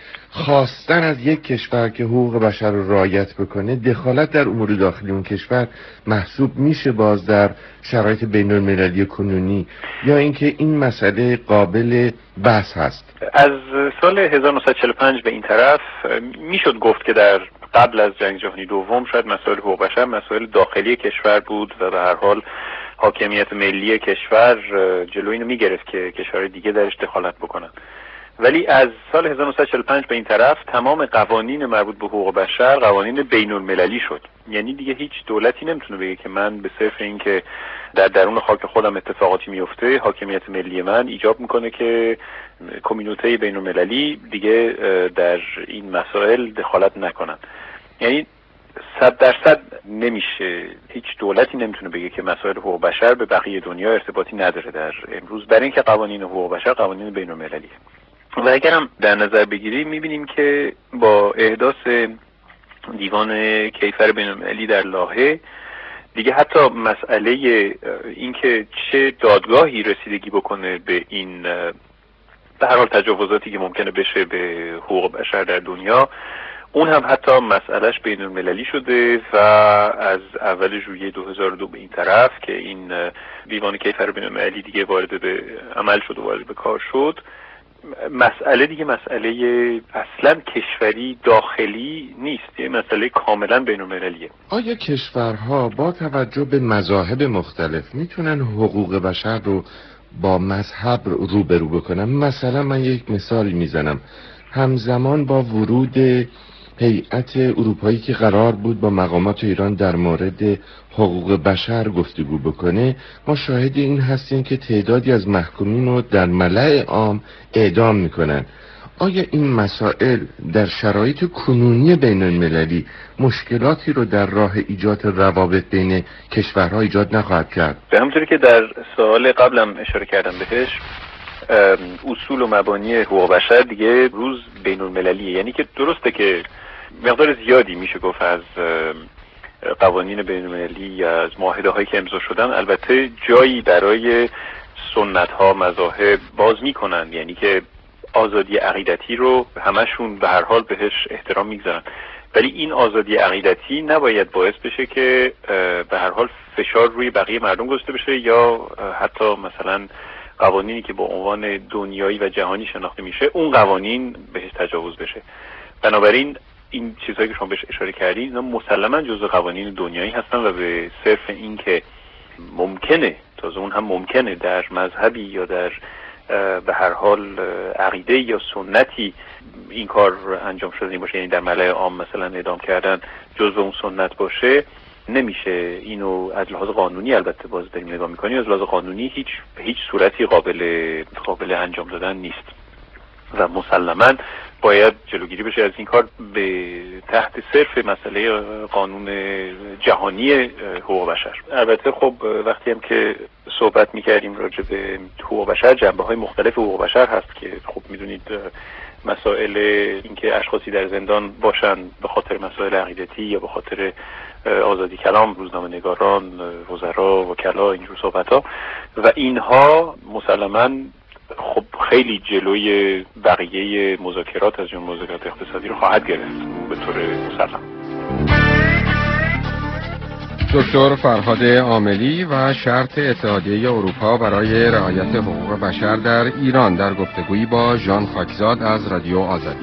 [SPEAKER 4] خواستن از یک کشور که حقوق بشر رو رعایت بکنه دخالت در امور داخلی اون کشور محسوب میشه باز در شرایط بین المللی کنونی، یا اینکه این مسئله قابل بحث هست؟
[SPEAKER 9] از سال 1945 به این طرف میشد گفت که در قبل از جنگ جهانی دوم شاید مسائل حقوق بشر مسائل داخلی کشور بود و به هر حال حاکمیت ملی کشور جلوی اینو میگرفت که کشورهای دیگه درش دخالت بکنن. ولی از سال 1945 به این طرف تمام قوانین مربوط به حقوق بشر قوانین بین المللی شد. یعنی دیگه هیچ دولتی نمیتونه بگه که من به صرف این که در درون خاک خودم اتفاقاتی میفته، حاکمیت ملی من ایجاب میکنه که کمیونیته بین المللی دیگه در این مسائل دخالت نکنن. یعنی 100% نمیشه، هیچ دولتی نمیتونه بگه که مسائل حقوق بشر به بقیه دنیا ارتباطی نداره در امروز، برای اینکه قوانین حقوق بشر قوانین بین المللیه. و اگر هم در نظر بگیریم میبینیم که با احداث دیوان کیفر بین المللی در لاهه دیگه حتی مسئله اینکه چه دادگاهی رسیدگی بکنه به این به هر حال تجاوزاتی که ممکنه بشه به حقوق بشر در دنیا، اون هم حتی مسئلهش بین المللی شده و از اول ژوئیه 2002 به این طرف که این دیوان کیفر بین المللی دیگه وارد به عمل شد و وارد به کار شد، مسئله دیگه مسئله اصلا کشوری داخلی نیست، یه مسئله کاملا بین المللیه.
[SPEAKER 2] آیا کشورها با توجه به مذاهب مختلف میتونن حقوق بشر رو با مذهب روبرو بکنن؟ مثلا من یک مثالی میزنم، همزمان با ورود هیئت اروپایی که قرار بود با مقامات ایران در مورد حقوق بشر گفتگو بکنه، ما شاهد این هستیم که تعدادی از محکومین رو در ملأ عام اعدام میکنن. آیا این مسائل در شرایط کنونی بین المللی مشکلاتی رو در راه ایجاد روابط بین کشورها ایجاد نخواهد کرد؟
[SPEAKER 9] به همونطوری که در سوال قبلم اشاره کردم بهش، اصول و مبانی حقوق بشر دیگه روز بین المللیه، یعنی که درسته که مقدار زیادی میشه گفت از قوانین بین المللی یا از معاهده هایی که امضا شدن البته جایی برای سنت ها مذاهب باز میکنن، یعنی که آزادی عقیدتی رو همشون به هر حال بهش احترام میگذارن، ولی این آزادی عقیدتی نباید باعث بشه که به هر حال فشار روی بقیه مردم گذاشته بشه یا حتی مثلا قوانینی که با عنوان دنیایی و جهانی شناخته میشه اون قوانین بهش تجاوز بشه. بنابراین این چیزهایی که شما بهش اشاره کردید اینا مسلما جزء قوانین دنیایی هستن و به صرف این که ممکنه، تازه اون هم ممکنه در مذهبی یا در به هر حال عقیده یا سنتی این کار انجام شده باشه، یعنی در ملأ عام مثلا اعدام کردن جزء اون سنت باشه، نمیشه اینو از لحاظ قانونی، البته باز داریم نگاه میکنیم، از لحاظ قانونی هیچ صورتی قابل انجام دادن نیست و مسلماً باید جلوگیری بشه از این کار به تحت صرف مسئله قانون جهانی حقوق بشر. البته خب وقتی هم که صحبت میکردیم راجع به حقوق بشر، جنبه‌های مختلف حقوق بشر هست که خب میدونید مسائل اینکه اشخاصی در زندان باشن به خاطر مسائل عقیدتی یا به خاطر آزادی کلام، روزنامه‌نگاران، وزرا، وکلا، اینجور صحبت‌ها و اینها مسلماً خب خیلی جلوی بقیه مذاکرات از جمله مذاکرات اقتصادی رو خواهد گرفت به طور مسلم.
[SPEAKER 2] دکتر فرهاد عاملی و شرط اتحادیه اروپا برای رعایت حقوق بشر در ایران در گفتگویی با ژان خاکزاد از رادیو آزادی.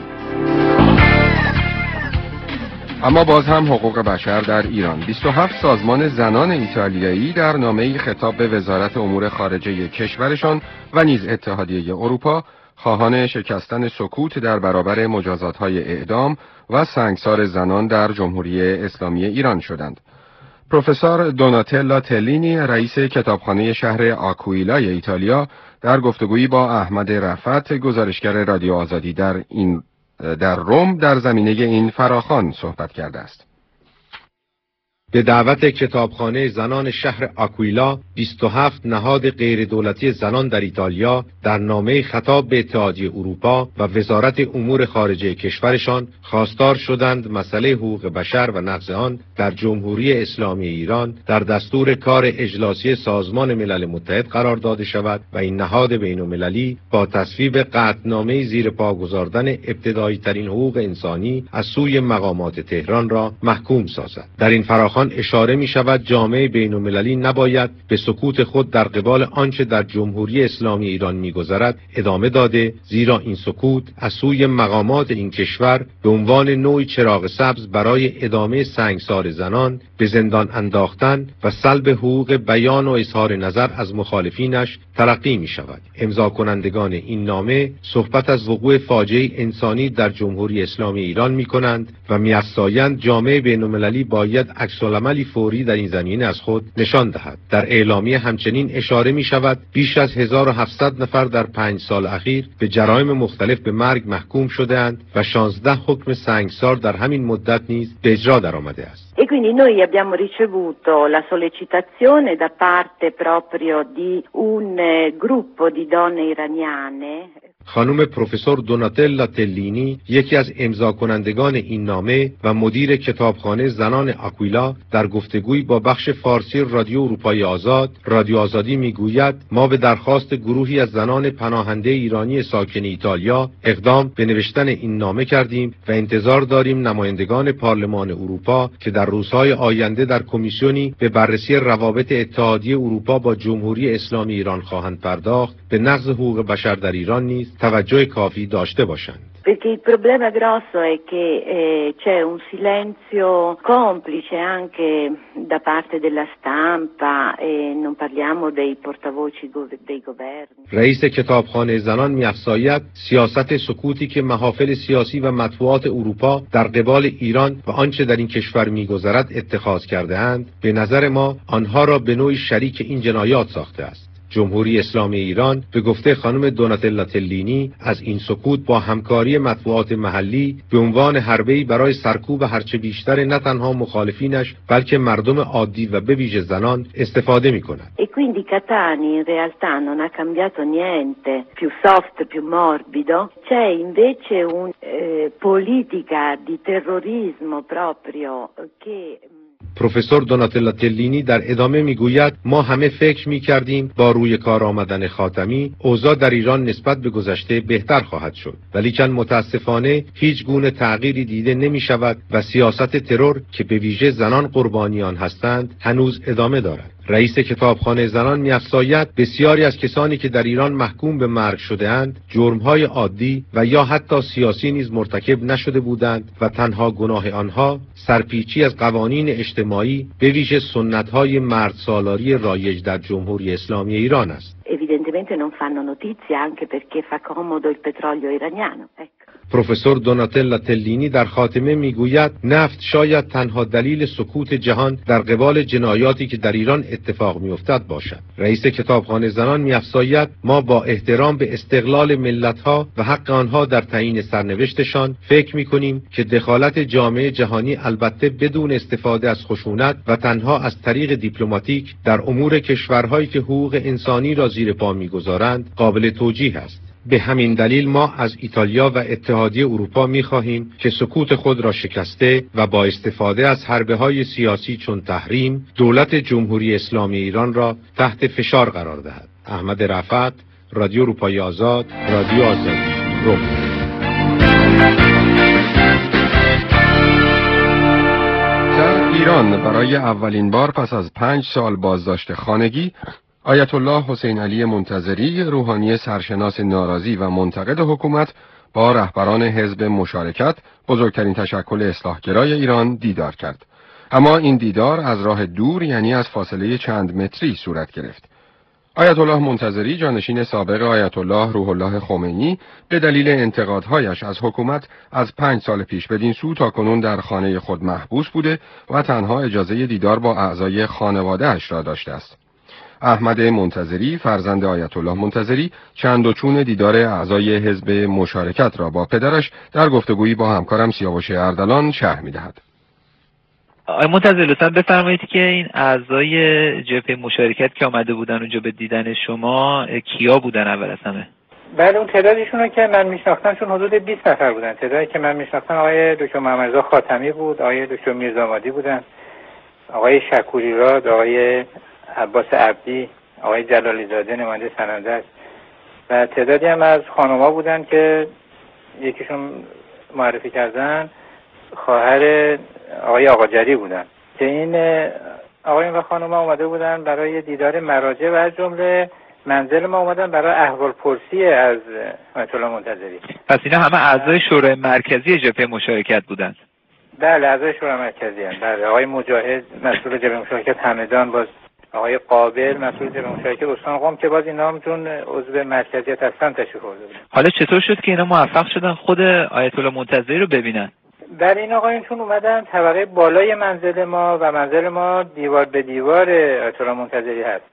[SPEAKER 2] اما باز هم حقوق بشر در ایران. 27 سازمان زنان ایتالیایی در نامه‌ای خطاب به وزارت امور خارجه کشورشان و نیز اتحادیه اروپا خواهان شکستن سکوت در برابر مجازات‌های اعدام و سنگسار زنان در جمهوری اسلامی ایران شدند. پروفسور دوناتلا تلینی رئیس کتابخانه شهر آکویلای ایتالیا در گفتگویی با احمد رفعت گزارشگر رادیو آزادی در روم در زمینه این فراخوان صحبت کرده است.
[SPEAKER 10] به دعوت کتابخانه زنان شهر آکویلا 27 نهاد غیر دولتی زنان در ایتالیا در نامه خطاب به اتحادیه اروپا و وزارت امور خارجه کشورشان خواستار شدند مسئله حقوق بشر و نقض آن در جمهوری اسلامی ایران در دستور کار اجلاسی سازمان ملل متحد قرار داده شود و این نهاد بین‌المللی با تصویب قطعنامه زیر پا گذاردن ابتدایی ترین حقوق انسانی از سوی مقامات تهران را محکوم سازد. در این فراخوان اشاره می شود جامعه بین المللی نباید به سکوت خود در قبال آنچه در جمهوری اسلامی ایران می گذرد ادامه داده، زیرا این سکوت از سوی مقامات این کشور به عنوان نوعی چراغ سبز برای ادامه سنگسار زنان، به زندان انداختن و سلب حقوق بیان و اظهار نظر از مخالفینش تلقی می شود. امضا کنندگان این نامه صحبت از وقوع فاجعه انسانی در جمهوری اسلامی ایران می کنند و می افزایند جامعه بین المللی باید عکس‌العملی فوری در این زمینه از خود نشان دهد. در اعلامیه همچنین اشاره می شود بیش از 1700 نفر در 5 سال اخیر به جرایم مختلف به مرگ محکوم شده‌اند و 16 حکم سنگسار در همین مدت نیز به اجرا درآمده است.
[SPEAKER 11] E quindi noi abbiamo ricevuto la sollecitazione da parte proprio di un gruppo di donne iraniane.
[SPEAKER 10] خانم پروفسور دوناتلا تلینی یکی از امضا کنندگان این نامه و مدیر کتابخانه زنان آکویلا در گفتگویی با بخش فارسی رادیو اروپای آزاد، رادیو آزادی میگوید ما به درخواست گروهی از زنان پناهنده ایرانی ساکن ایتالیا اقدام به نوشتن این نامه کردیم و انتظار داریم نمایندگان پارلمان اروپا که در روزهای آینده در کمیسیونی به بررسی روابط اتحادیه اروپا با جمهوری اسلامی ایران خواهند پرداخت به نقض حقوق بشر در ایران نیز توجه کافی داشته باشند.
[SPEAKER 11] Perché il problema grosso è che c'è un silenzio complice anche da parte della stampa e non parliamo dei portavoci dei governi.
[SPEAKER 10] رئیس کتابخانه زنان می‌افزاید سیاست سکوتی که محافل سیاسی و مطبوعات اروپا در قبال ایران و آنچه در این کشور می‌گذرد اتخاذ کرده‌اند به نظر ما آنها را به نوعی شریک این جنایات ساخته است. جمهوری اسلامی ایران به گفته خانم دوناتلا تلینی از این سکوت با همکاری مطبوعات محلی به عنوان حربه‌ای برای سرکوب هرچه بیشتر نه تنها مخالفینش بلکه مردم عادی و به ویژه زنان استفاده می‌کند.
[SPEAKER 11] E quindi Catani in realtà non ha cambiato niente, più soft, più morbido. C'è invece un politica di terrorismo proprio che
[SPEAKER 10] پروفسور دوناتلا تلینی در ادامه میگوید ما همه فکر میکردیم با روی کار آمدن خاتمی اوضاع در ایران نسبت به گذشته بهتر خواهد شد، ولیکن متاسفانه هیچ گونه تغییری دیده نمیشود و سیاست ترور که به ویژه زنان قربانیان هستند هنوز ادامه دارد. رئیس کتابخانه زنان می‌افزاید بسیاری از کسانی که در ایران محکوم به مرگ شده‌اند جرم‌های عادی و یا حتی سیاسی نیز مرتکب نشده بودند و تنها گناه آنها سرپیچی از قوانین اجتماعی به ویژه سنت‌های مرد سالاری رایج در جمهوری اسلامی ایران است.
[SPEAKER 11] Evidentemente non fanno notizia anche perché fa comodo il petrolio iraniano.
[SPEAKER 10] پروفسور دوناتلا تلینی در خاتمه میگوید نفت شاید تنها دلیل سکوت جهان در قبال جنایاتی که در ایران اتفاق میافتد باشد. رئیس کتابخانه زنان میافزاید ما با احترام به استقلال ملت‌ها و حق آنها در تعیین سرنوشتشان فکر میکنیم که دخالت جامعه جهانی البته بدون استفاده از خشونت و تنها از طریق دیپلماتیک در امور کشورهایی که حقوق انسانی را زیر پا میگذارند قابل توجیه است. به همین دلیل ما از ایتالیا و اتحادیه اروپا می‌خواهیم که سکوت خود را شکسته و با استفاده از حربه‌های سیاسی چون تحریم دولت جمهوری اسلامی ایران را تحت فشار قرار دهد. احمد رفعت، رادیو اروپای آزاد، رادیو آزادی، روم.
[SPEAKER 2] در ایران برای اولین بار پس از 5 سال بازداشت خانگی آیت الله حسین علی منتظری روحانی سرشناس ناراضی و منتقد حکومت با رهبران حزب مشارکت بزرگترین تشکل اصلاحگرای ایران دیدار کرد. اما این دیدار از راه دور یعنی از فاصله چند متری صورت گرفت. آیت الله منتظری جانشین سابق آیت الله روح الله خمینی به دلیل انتقادهایش از حکومت از 5 سال پیش بدین سو تاکنون در خانه خود محبوس بوده و تنها اجازه دیدار با اعضای خانواده‌اش را داشته است. احمد منتظری فرزند آیت الله منتظری چند و چون دیدار اعضای حزب مشارکت را با پدرش در گفتگویی با همکارم سیاوش اردلان شرح می‌دهد.
[SPEAKER 12] آقای منتظری لطفاً بفرمایید که این اعضای جبهه مشارکت که آمده بودن اونجا به دیدن شما کیا بودن اول از همه؟
[SPEAKER 13] بله اون تعدادشون رو که من میشناختم چون حدود 20 نفر بودن. تعدادی که من میشناختم آقای دکتر محمدرضا خاتمی بود، آقای دکتر میرزامادی بودن، آقای شکوری راد، آقای عباس عبدی، آقای جلالی زاده نماینده سننده است و تعدادی هم از خانم‌ها بودن که یکیشون معرفی کردن خواهر آقای آقاجری بودن که این آقایون و خانم‌ها اومده بودن برای دیدار مراجع و از جمله منزل ما اومدن برای احوال پرسی از آیت الله منتظری.
[SPEAKER 12] پس اینا همه اعضای شورای مرکزی جبهه مشارکت بودن؟
[SPEAKER 13] بله اعضای شورای مرکزی هستند. بله آقای مجاهد مسئول جبهه مشارکت همدان، باز آقای قابل مسئول جبهه مشارکت استان قم که باز اینا هم چون عضو مرکزیت هستن تشریف آورده بودن.
[SPEAKER 12] حالا چطور شد که اینا موفق شدن خود آیت الله منتظری رو ببینن؟
[SPEAKER 13] بله این آقایون چون اومدن طبقه بالای منزل ما و منزل ما دیوار به دیوار آیت الله منتظری هست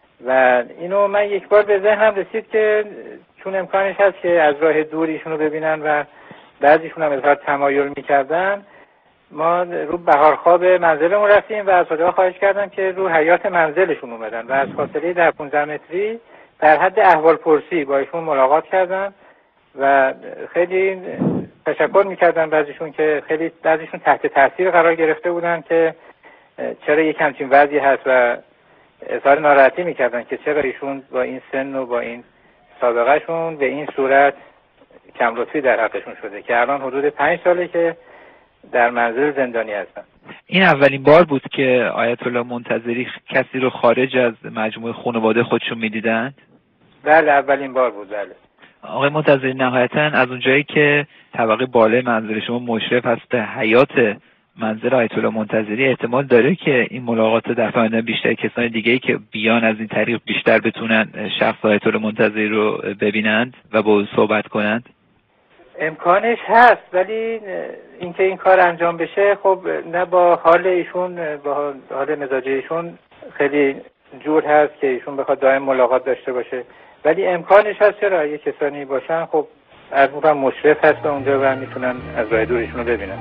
[SPEAKER 13] و اینو من یک بار به ذهنم رسید که چون امکانش هست که از راه دور ایشونو ببینن و بعضیشون هم اظهار تمایل میکردن، ما رو بهارخواب منزلمون رفتیم و از خدا خواهش کردن که رو حیاط منزلشون اومدن و از فاصله 10-15 متری در حد احوال پرسی با ایشون ملاقات کردن و خیلی تشکر میکردن بعضیشون که خیلی بعضیشون تحت تاثیر قرار گرفته بودن که چرا یک همچین وضعی هست و اظهار ناراحتی میکردن که چرا ایشون با این سن و با این سابقه شون به این صورت کم لطفی در حقشون شده که الان حدود 5 ساله که در منزل زندانی هستن.
[SPEAKER 12] این اولین بار بود که آیت الله منتظری کسی رو خارج از مجموعه خانواده خودشون میدیدند؟
[SPEAKER 13] بله اولین بار بود. بله
[SPEAKER 12] آقای منتظری، نهایتا از اونجایی که طبقه بالای منزل شما مشرف هست به حیات منزل آیت الله منتظری، احتمال داره که این ملاقات در آینده بیشتر کسان دیگه‌ای که بیان از این طریق بیشتر بتونن شخص آیت الله منتظری رو ببینند و با او صحبت کنند؟
[SPEAKER 13] امکانش هست، ولی اینکه این کار انجام بشه خب نه با حال ایشون، با حال مزاجی ایشون خیلی جور هست که ایشون بخواد دائم ملاقات داشته باشه، ولی امکانش هست. چرا یه کسانی باشن خب از اون مشرف هست اونجا و میتونن از راه دور ایشون رو ببینن.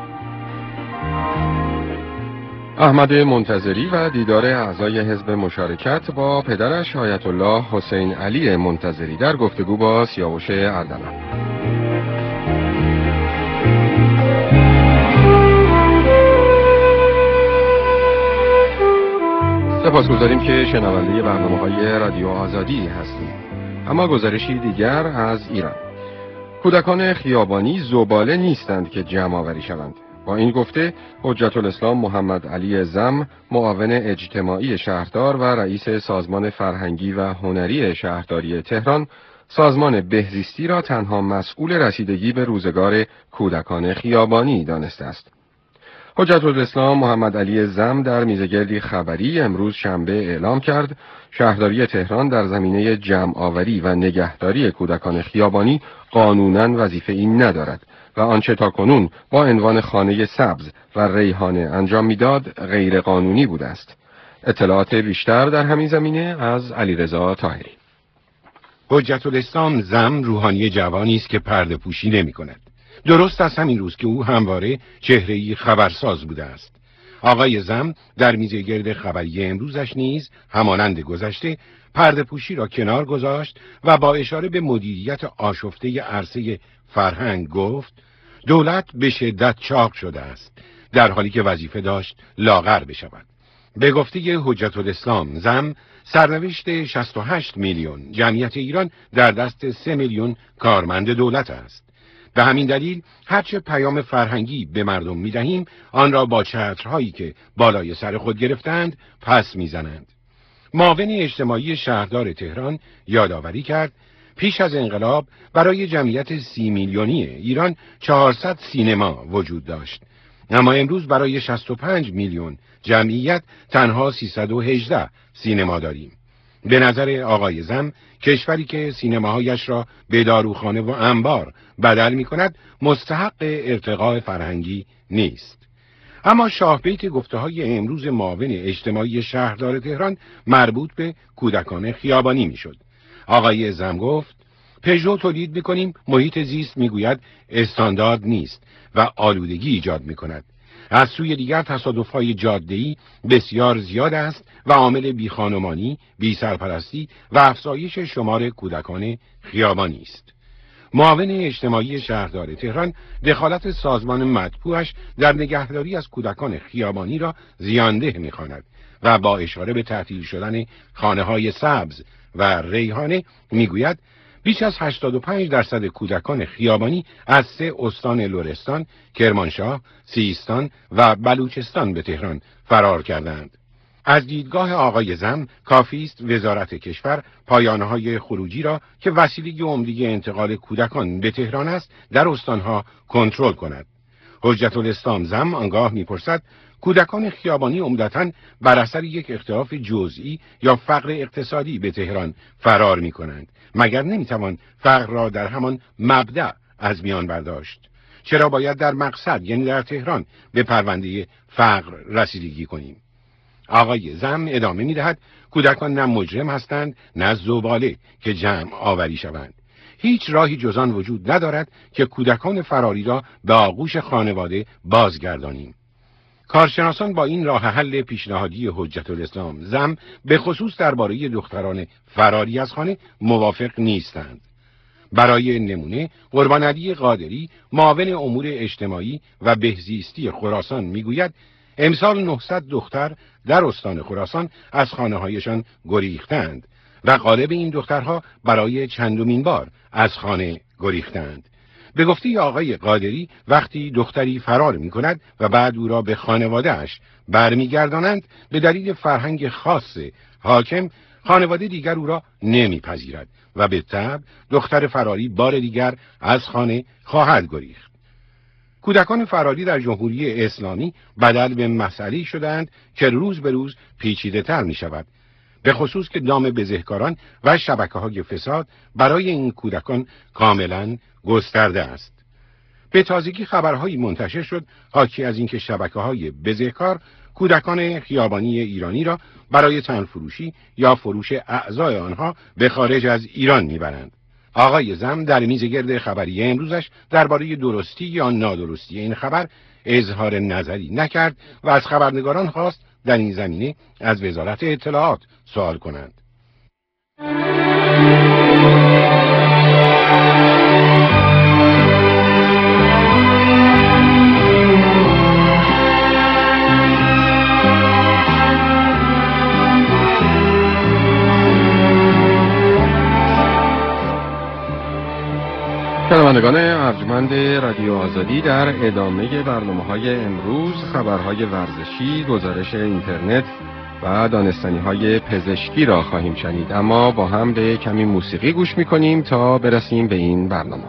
[SPEAKER 2] احمد منتظری و دیدار اعضای حزب مشارکت با پدرش آیت الله حسین علی منتظری در گفتگو با سیاوش اردلان. سپاسگزاریم که شنونده برنامه‌های رادیو آزادی هستید. اما گزارشی دیگر از ایران. کودکان خیابانی زباله نیستند که جمع آوری شوند. با این گفته حجت الاسلام محمد علی زم، معاون اجتماعی شهردار و رئیس سازمان فرهنگی و هنری شهرداری تهران، سازمان بهزیستی را تنها مسئول رسیدگی به روزگار کودکان خیابانی دانسته است. حجت الاسلام محمد علی زم در میزگردی خبری امروز شنبه اعلام کرد شهرداری تهران در زمینه جمع آوری و نگهداری کودکان خیابانی قانوناً وظیفه‌ای ندارد و آنچه تاکنون با عنوان خانه سبز و ریحانه انجام میداد غیر قانونی بوده است. اطلاعات بیشتر در همین زمینه از علیرضا طاهری.
[SPEAKER 4] حجت الاسلام زم روحانی جوانی است که پرده پوشی نمی کند. درست از همین روز که او همواره چهره‌ای خبرساز بوده است. آقای زم در میزگرد خبری امروزش نیز همانند گذشته پرده پوشی را کنار گذاشت و با اشاره به مدیریت آشفته عرصه فرهنگ گفت دولت به شدت چاق شده است، در حالی که وظیفه داشت لاغر بشود. به گفته حجت الاسلام زم، سرنوشت 68 میلیون جمعیت ایران در دست 3 میلیون کارمند دولت است. به همین دلیل هرچه پیام فرهنگی به مردم می‌دهیم آن را با چترهایی که بالای سر خود گرفتند پس می‌زنند. معاون اجتماعی شهردار تهران یادآوری کرد پیش از انقلاب برای جمعیت 30 میلیونی ایران 400 سینما وجود داشت، اما امروز برای 65 میلیون جمعیت تنها 318 سینما داریم. به نظر آقای زم کشوری که سینماهایش را به داروخانه و انبار بدل می کند مستحق ارتقاء فرهنگی نیست. اما شاهبیت گفته های امروز معاون اجتماعی شهردار تهران مربوط به کودکان خیابانی می شد. آقای زم گفت پژو تولید می کنیم، محیط زیست می گوید استاندارد نیست و آلودگی ایجاد می کند. از سوی دیگر تصادف‌های جاده‌ای بسیار زیاد است و عامل بیخانمانی، بی‌سرپرستی و افزایش شمار کودکان خیابانی است. معاون اجتماعی شهردار تهران دخالت سازمان مطبوعش در نگهداری از کودکان خیابانی را زیانده می‌خواند و با اشاره به تعطیل شدن خانه‌های سبز و ریحانه می‌گوید بیش از 85% کودکان خیابانی از 3 استان لرستان، کرمانشاه، سیستان و بلوچستان به تهران فرار کردند. از دیدگاه آقای زم کافی است وزارت کشور پایانه‌های خروجی را که وسیله عمده انتقال کودکان به تهران است در استانها کنترل کند. حجت الاسلام زم آنگاه می‌پرسد کودکان خیابانی عمدتاً بر اثر یک اختلاف جزئی یا فقر اقتصادی به تهران فرار می‌کنند. مگر نمی‌توان فقر را در همان مبدأ از میان برداشت؟ چرا باید در مقصد یعنی در تهران به پرونده فقر رسیدگی کنیم؟ آقای زم ادامه می‌دهد کودکان نه مجرم هستند نه زباله که جمع آوری شوند. هیچ راهی جز آن وجود ندارد که کودکان فراری را به آغوش خانواده بازگردانیم. کارشناسان با این راه حل پیشنهادی حجت الاسلام زم به خصوص درباره دختران فراری از خانه موافق نیستند. برای نمونه قربانعلی قادری معاون امور اجتماعی و بهزیستی خراسان میگوید امسال 900 دختر در استان خراسان از خانه‌هایشان گریختند و غالب این دخترها برای چندمین بار از خانه گریختند. به گفته آقای قادری وقتی دختری فرار می‌کند و بعد او را به خانواده‌اش برمیگردانند، به دلیل فرهنگ خاص حاکم خانواده دیگر او را نمیپذیرد و به تبع دختر فراری بار دیگر از خانه خواهد گریخت. کودکان فراری در جمهوری اسلامی بدل به مسئله‌ای شدند که روز به روز پیچیده‌تر می‌شود، به خصوص که دام بزهکاران و شبکه‌های فساد برای این کودکان کاملاً گسترده است. به تازگی خبرهایی منتشر شد حاکی از اینکه شبکه‌های بزهکار کودکان خیابانی ایرانی را برای تنفروشی یا فروش اعضای آنها به خارج از ایران میبرند. آقای زم در میزگرد خبری امروزش درباره درستی یا نادرستی این خبر اظهار نظری نکرد و از خبرنگاران خواست در این زمینه از وزارت اطلاعات سوال کنند.
[SPEAKER 2] شنوندگان ارجمند رادیو آزادی، در ادامه برنامه‌های امروز خبرهای ورزشی، گزارش اینترنت و دانستنی‌های پزشکی را خواهیم شنید، اما با هم به کمی موسیقی گوش می‌کنیم تا برسیم به این برنامه.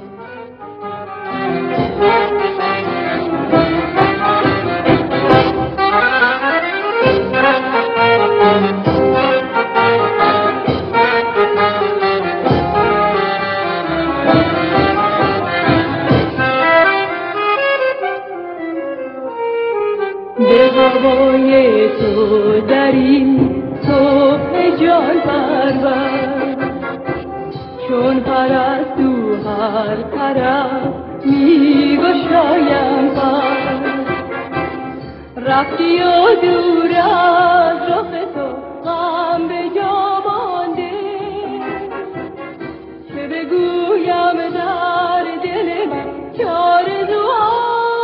[SPEAKER 14] به هوای تو در این صبح جان پرور، چون پرستو هر طرف می گشایم پر، رفتی و دور از رخ تو غم به جا مانده، چه بگویم در دل من که آرزوها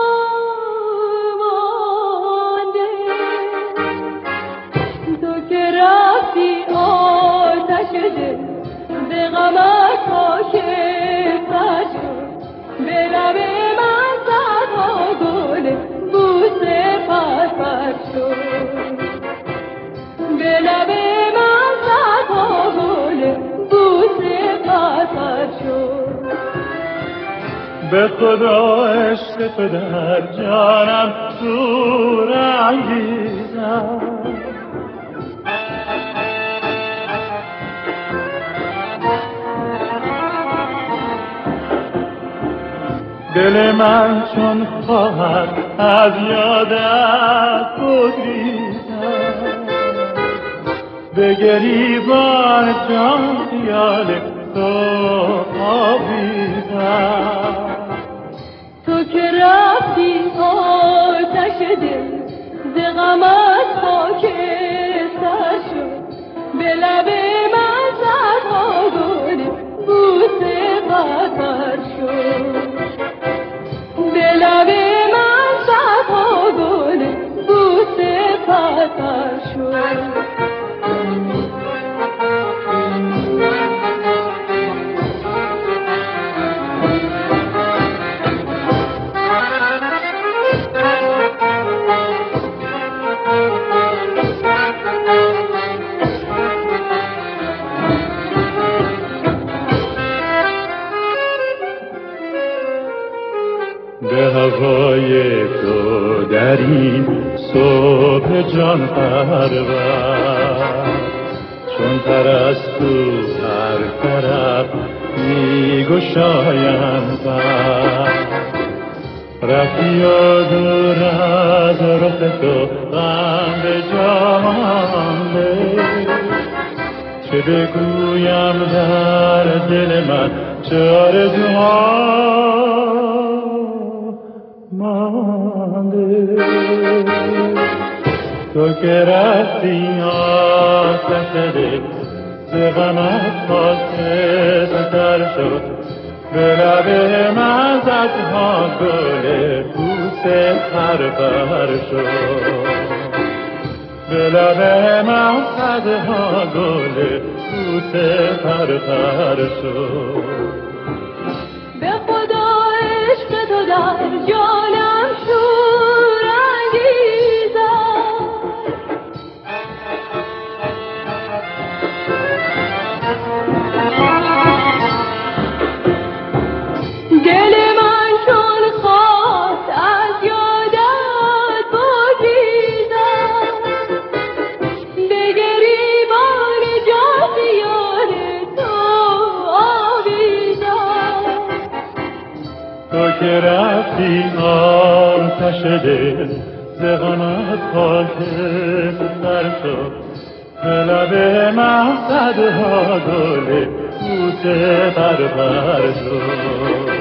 [SPEAKER 8] به خدا عشق تو در جانم سور انگیزم، دل من چون خواهد از یادت بگریزم، به گریبان جان خیال تو آویزم،
[SPEAKER 14] تو که رفتی آتش دل ز غمت خاکستر شد، به لب من صدها گل بوسه پسر شد، به لب من صدها گل بوسه پسر شد.
[SPEAKER 8] به هوای تو در این صبح جان پرور، چون پرستو هر طرف می گشایم پر، رفتی و دور از رخ تو غم به جا مانده، چه بگویم در دل من چه آرزوها مانده، تو که رفتی آتش دل ز غمت خاکستر شد، به لب مزدها گل بوسه پرپر شد، به لب مزدها گل بوسه پرپر شد.
[SPEAKER 14] به خدا عشق تو در جانم شور انگیزد، دل من چون خواست از یادت بگریزد، به گریبان جان یار تو آویزد.
[SPEAKER 8] تو که رفتی آتش دل ز غمت خاکستر شد، به لب مقصدها گل بوسه پرپر شد.